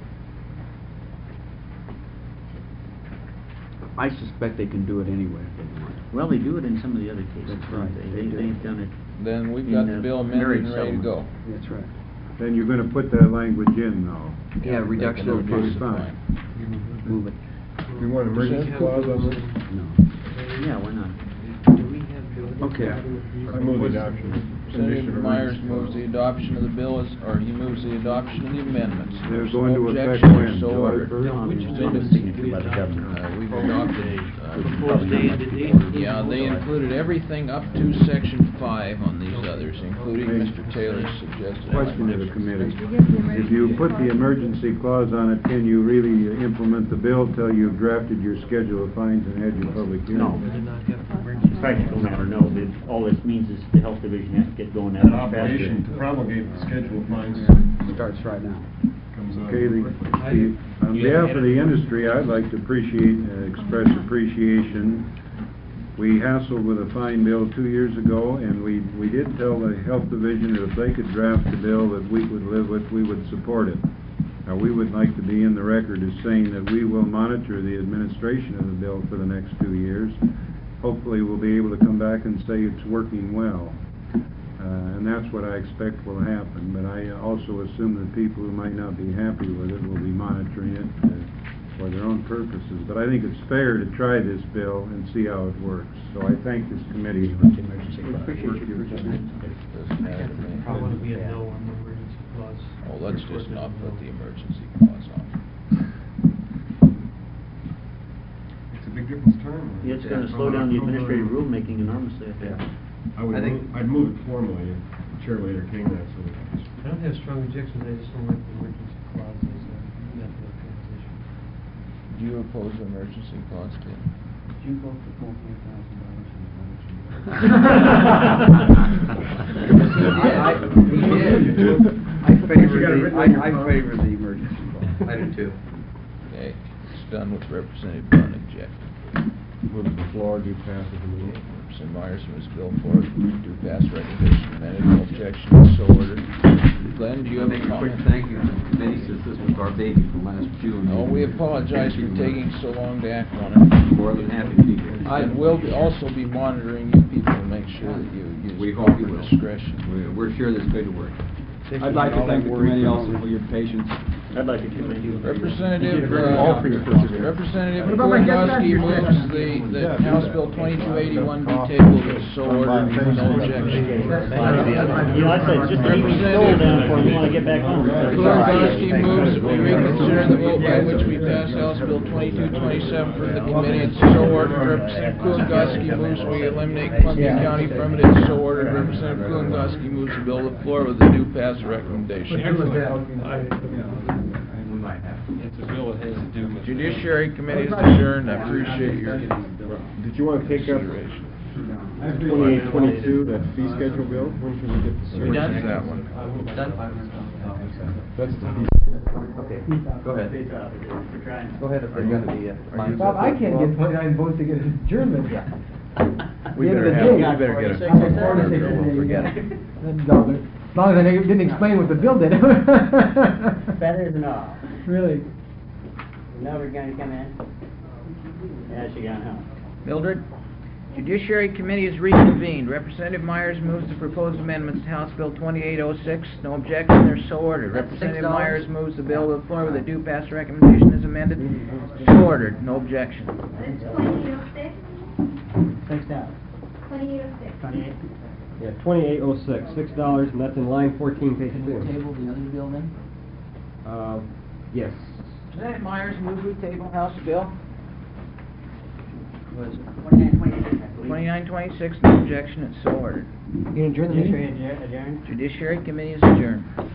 I suspect they can do it anyway if they want. Well, they do it in some of the other cases. That's right, don't they do. They've done it. Then we've in got the bill amended marriage and ready to go. settlements. That's right. Then you're gonna put that language in now. Yeah, reduction of the Okay, fine. fine. Move it. We want an emergency clause on this? No. Yeah, why not? Okay. I move the adoption. Representative Myers moves the adoption of the bill, or he moves the adoption of the amendments. They're There's going no to affect objection, when? so July ordered. 1st? On the signature by the governor. We've adopted, yeah, they included everything up to section 5 on these others, including Hey. Mr. Taylor's suggested. Question to the committee. If you put the emergency clause on it, can you really implement the bill till you've drafted your schedule of fines and had your public hearing? No. Practical matter, no. All this means is the health division has to get going that That much faster. operation to promulgate the schedule of fines Starts right now. comes on. Okay, on behalf of the industry, I'd like to express appreciation. We hassled with a fine bill 2 years ago, and we did tell the health division that if they could draft a bill that we would live with, we would support it. Now, we would like to be in the record as saying that we will monitor the administration of the bill for the next 2 years. Hopefully, we'll be able to come back and say it's working well. And that's what I expect will happen, but I also assume that people who might not be happy with it will be monitoring it for their own purposes. But I think it's fair to try this bill and see how it works. So I thank this committee. I want to be a no on the emergency clause. Oh, let's just not put the emergency clause on. It's a big difference term. Yeah, it's gonna slow down the administrative rulemaking enormously, I think. I'd move it formally, if the chair will entertain that, so. I don't have strong objections, I just don't like the emergency clause as a method of transition. Do you oppose the emergency clause, Tim? Did you vote for $14,000 in the He did. I favor the emergency clause. I do too. Okay, it's done with Representative Dunn objecting. Move to the floor, do pass it immediately. Representative Myers moves bill forward, do pass recommendation amended, no objection, so ordered. Glenn, do you have any Quick comment? thank you to the committee, since this was our baby from last June. No, we apologize for taking so long to act on it. More than happy to be here. I will also be monitoring you people to make sure that you We use hope you proper will. discretion. We're sure this is going to work. I'd like to thank the committee also for your patience. I'd like to commend you. Representative, All for your perseverance. Representative What about my guest Kuligowski back here? moves the House Bill 2281 be tabled as so ordered, no objection. You know, I said, just keep me slow down before we wanna get back home. Kuligowski moves that we reconsider the vote by which we passed House Bill 2227 from the committee, it's so ordered. Representative Kuligowski moves we eliminate Columbia County from it, it's so ordered. Representative Kuligowski moves the bill to the floor with a new pass recommendation. It's a bill that has to do with. Judiciary Committee is adjourned, I appreciate your Did you want to take up consideration. 2822, that fee schedule bill? When can we get the We done? What's that one? Done? That's the fee. Okay, go ahead. Go ahead if they're gonna be, Bob, I can't get 29 votes to get an adjournment. We better get it. I'm 46 We'll forget it. As long as I didn't explain what the bill did. Feathers and all. Really? Mildred gonna come in? Yeah, she gone home. Mildred? Judiciary Committee is reconvened. Representative Myers moves the proposed amendments to House Bill 2806. No objection, they're so ordered. That's Representative $6. Myers moves the bill to the floor with a due pass recommendation as amended. So ordered, no objection. That's 2806. $6. 2806. 28. Yeah, 2806, $6, and that's in line 14, page 2. Table the other bill then? Yes. Representative Myers moves to table House Bill What is it? 2926, no objection, it's so ordered. You adjourn the meeting? Adjourn. Judiciary Committee is adjourned.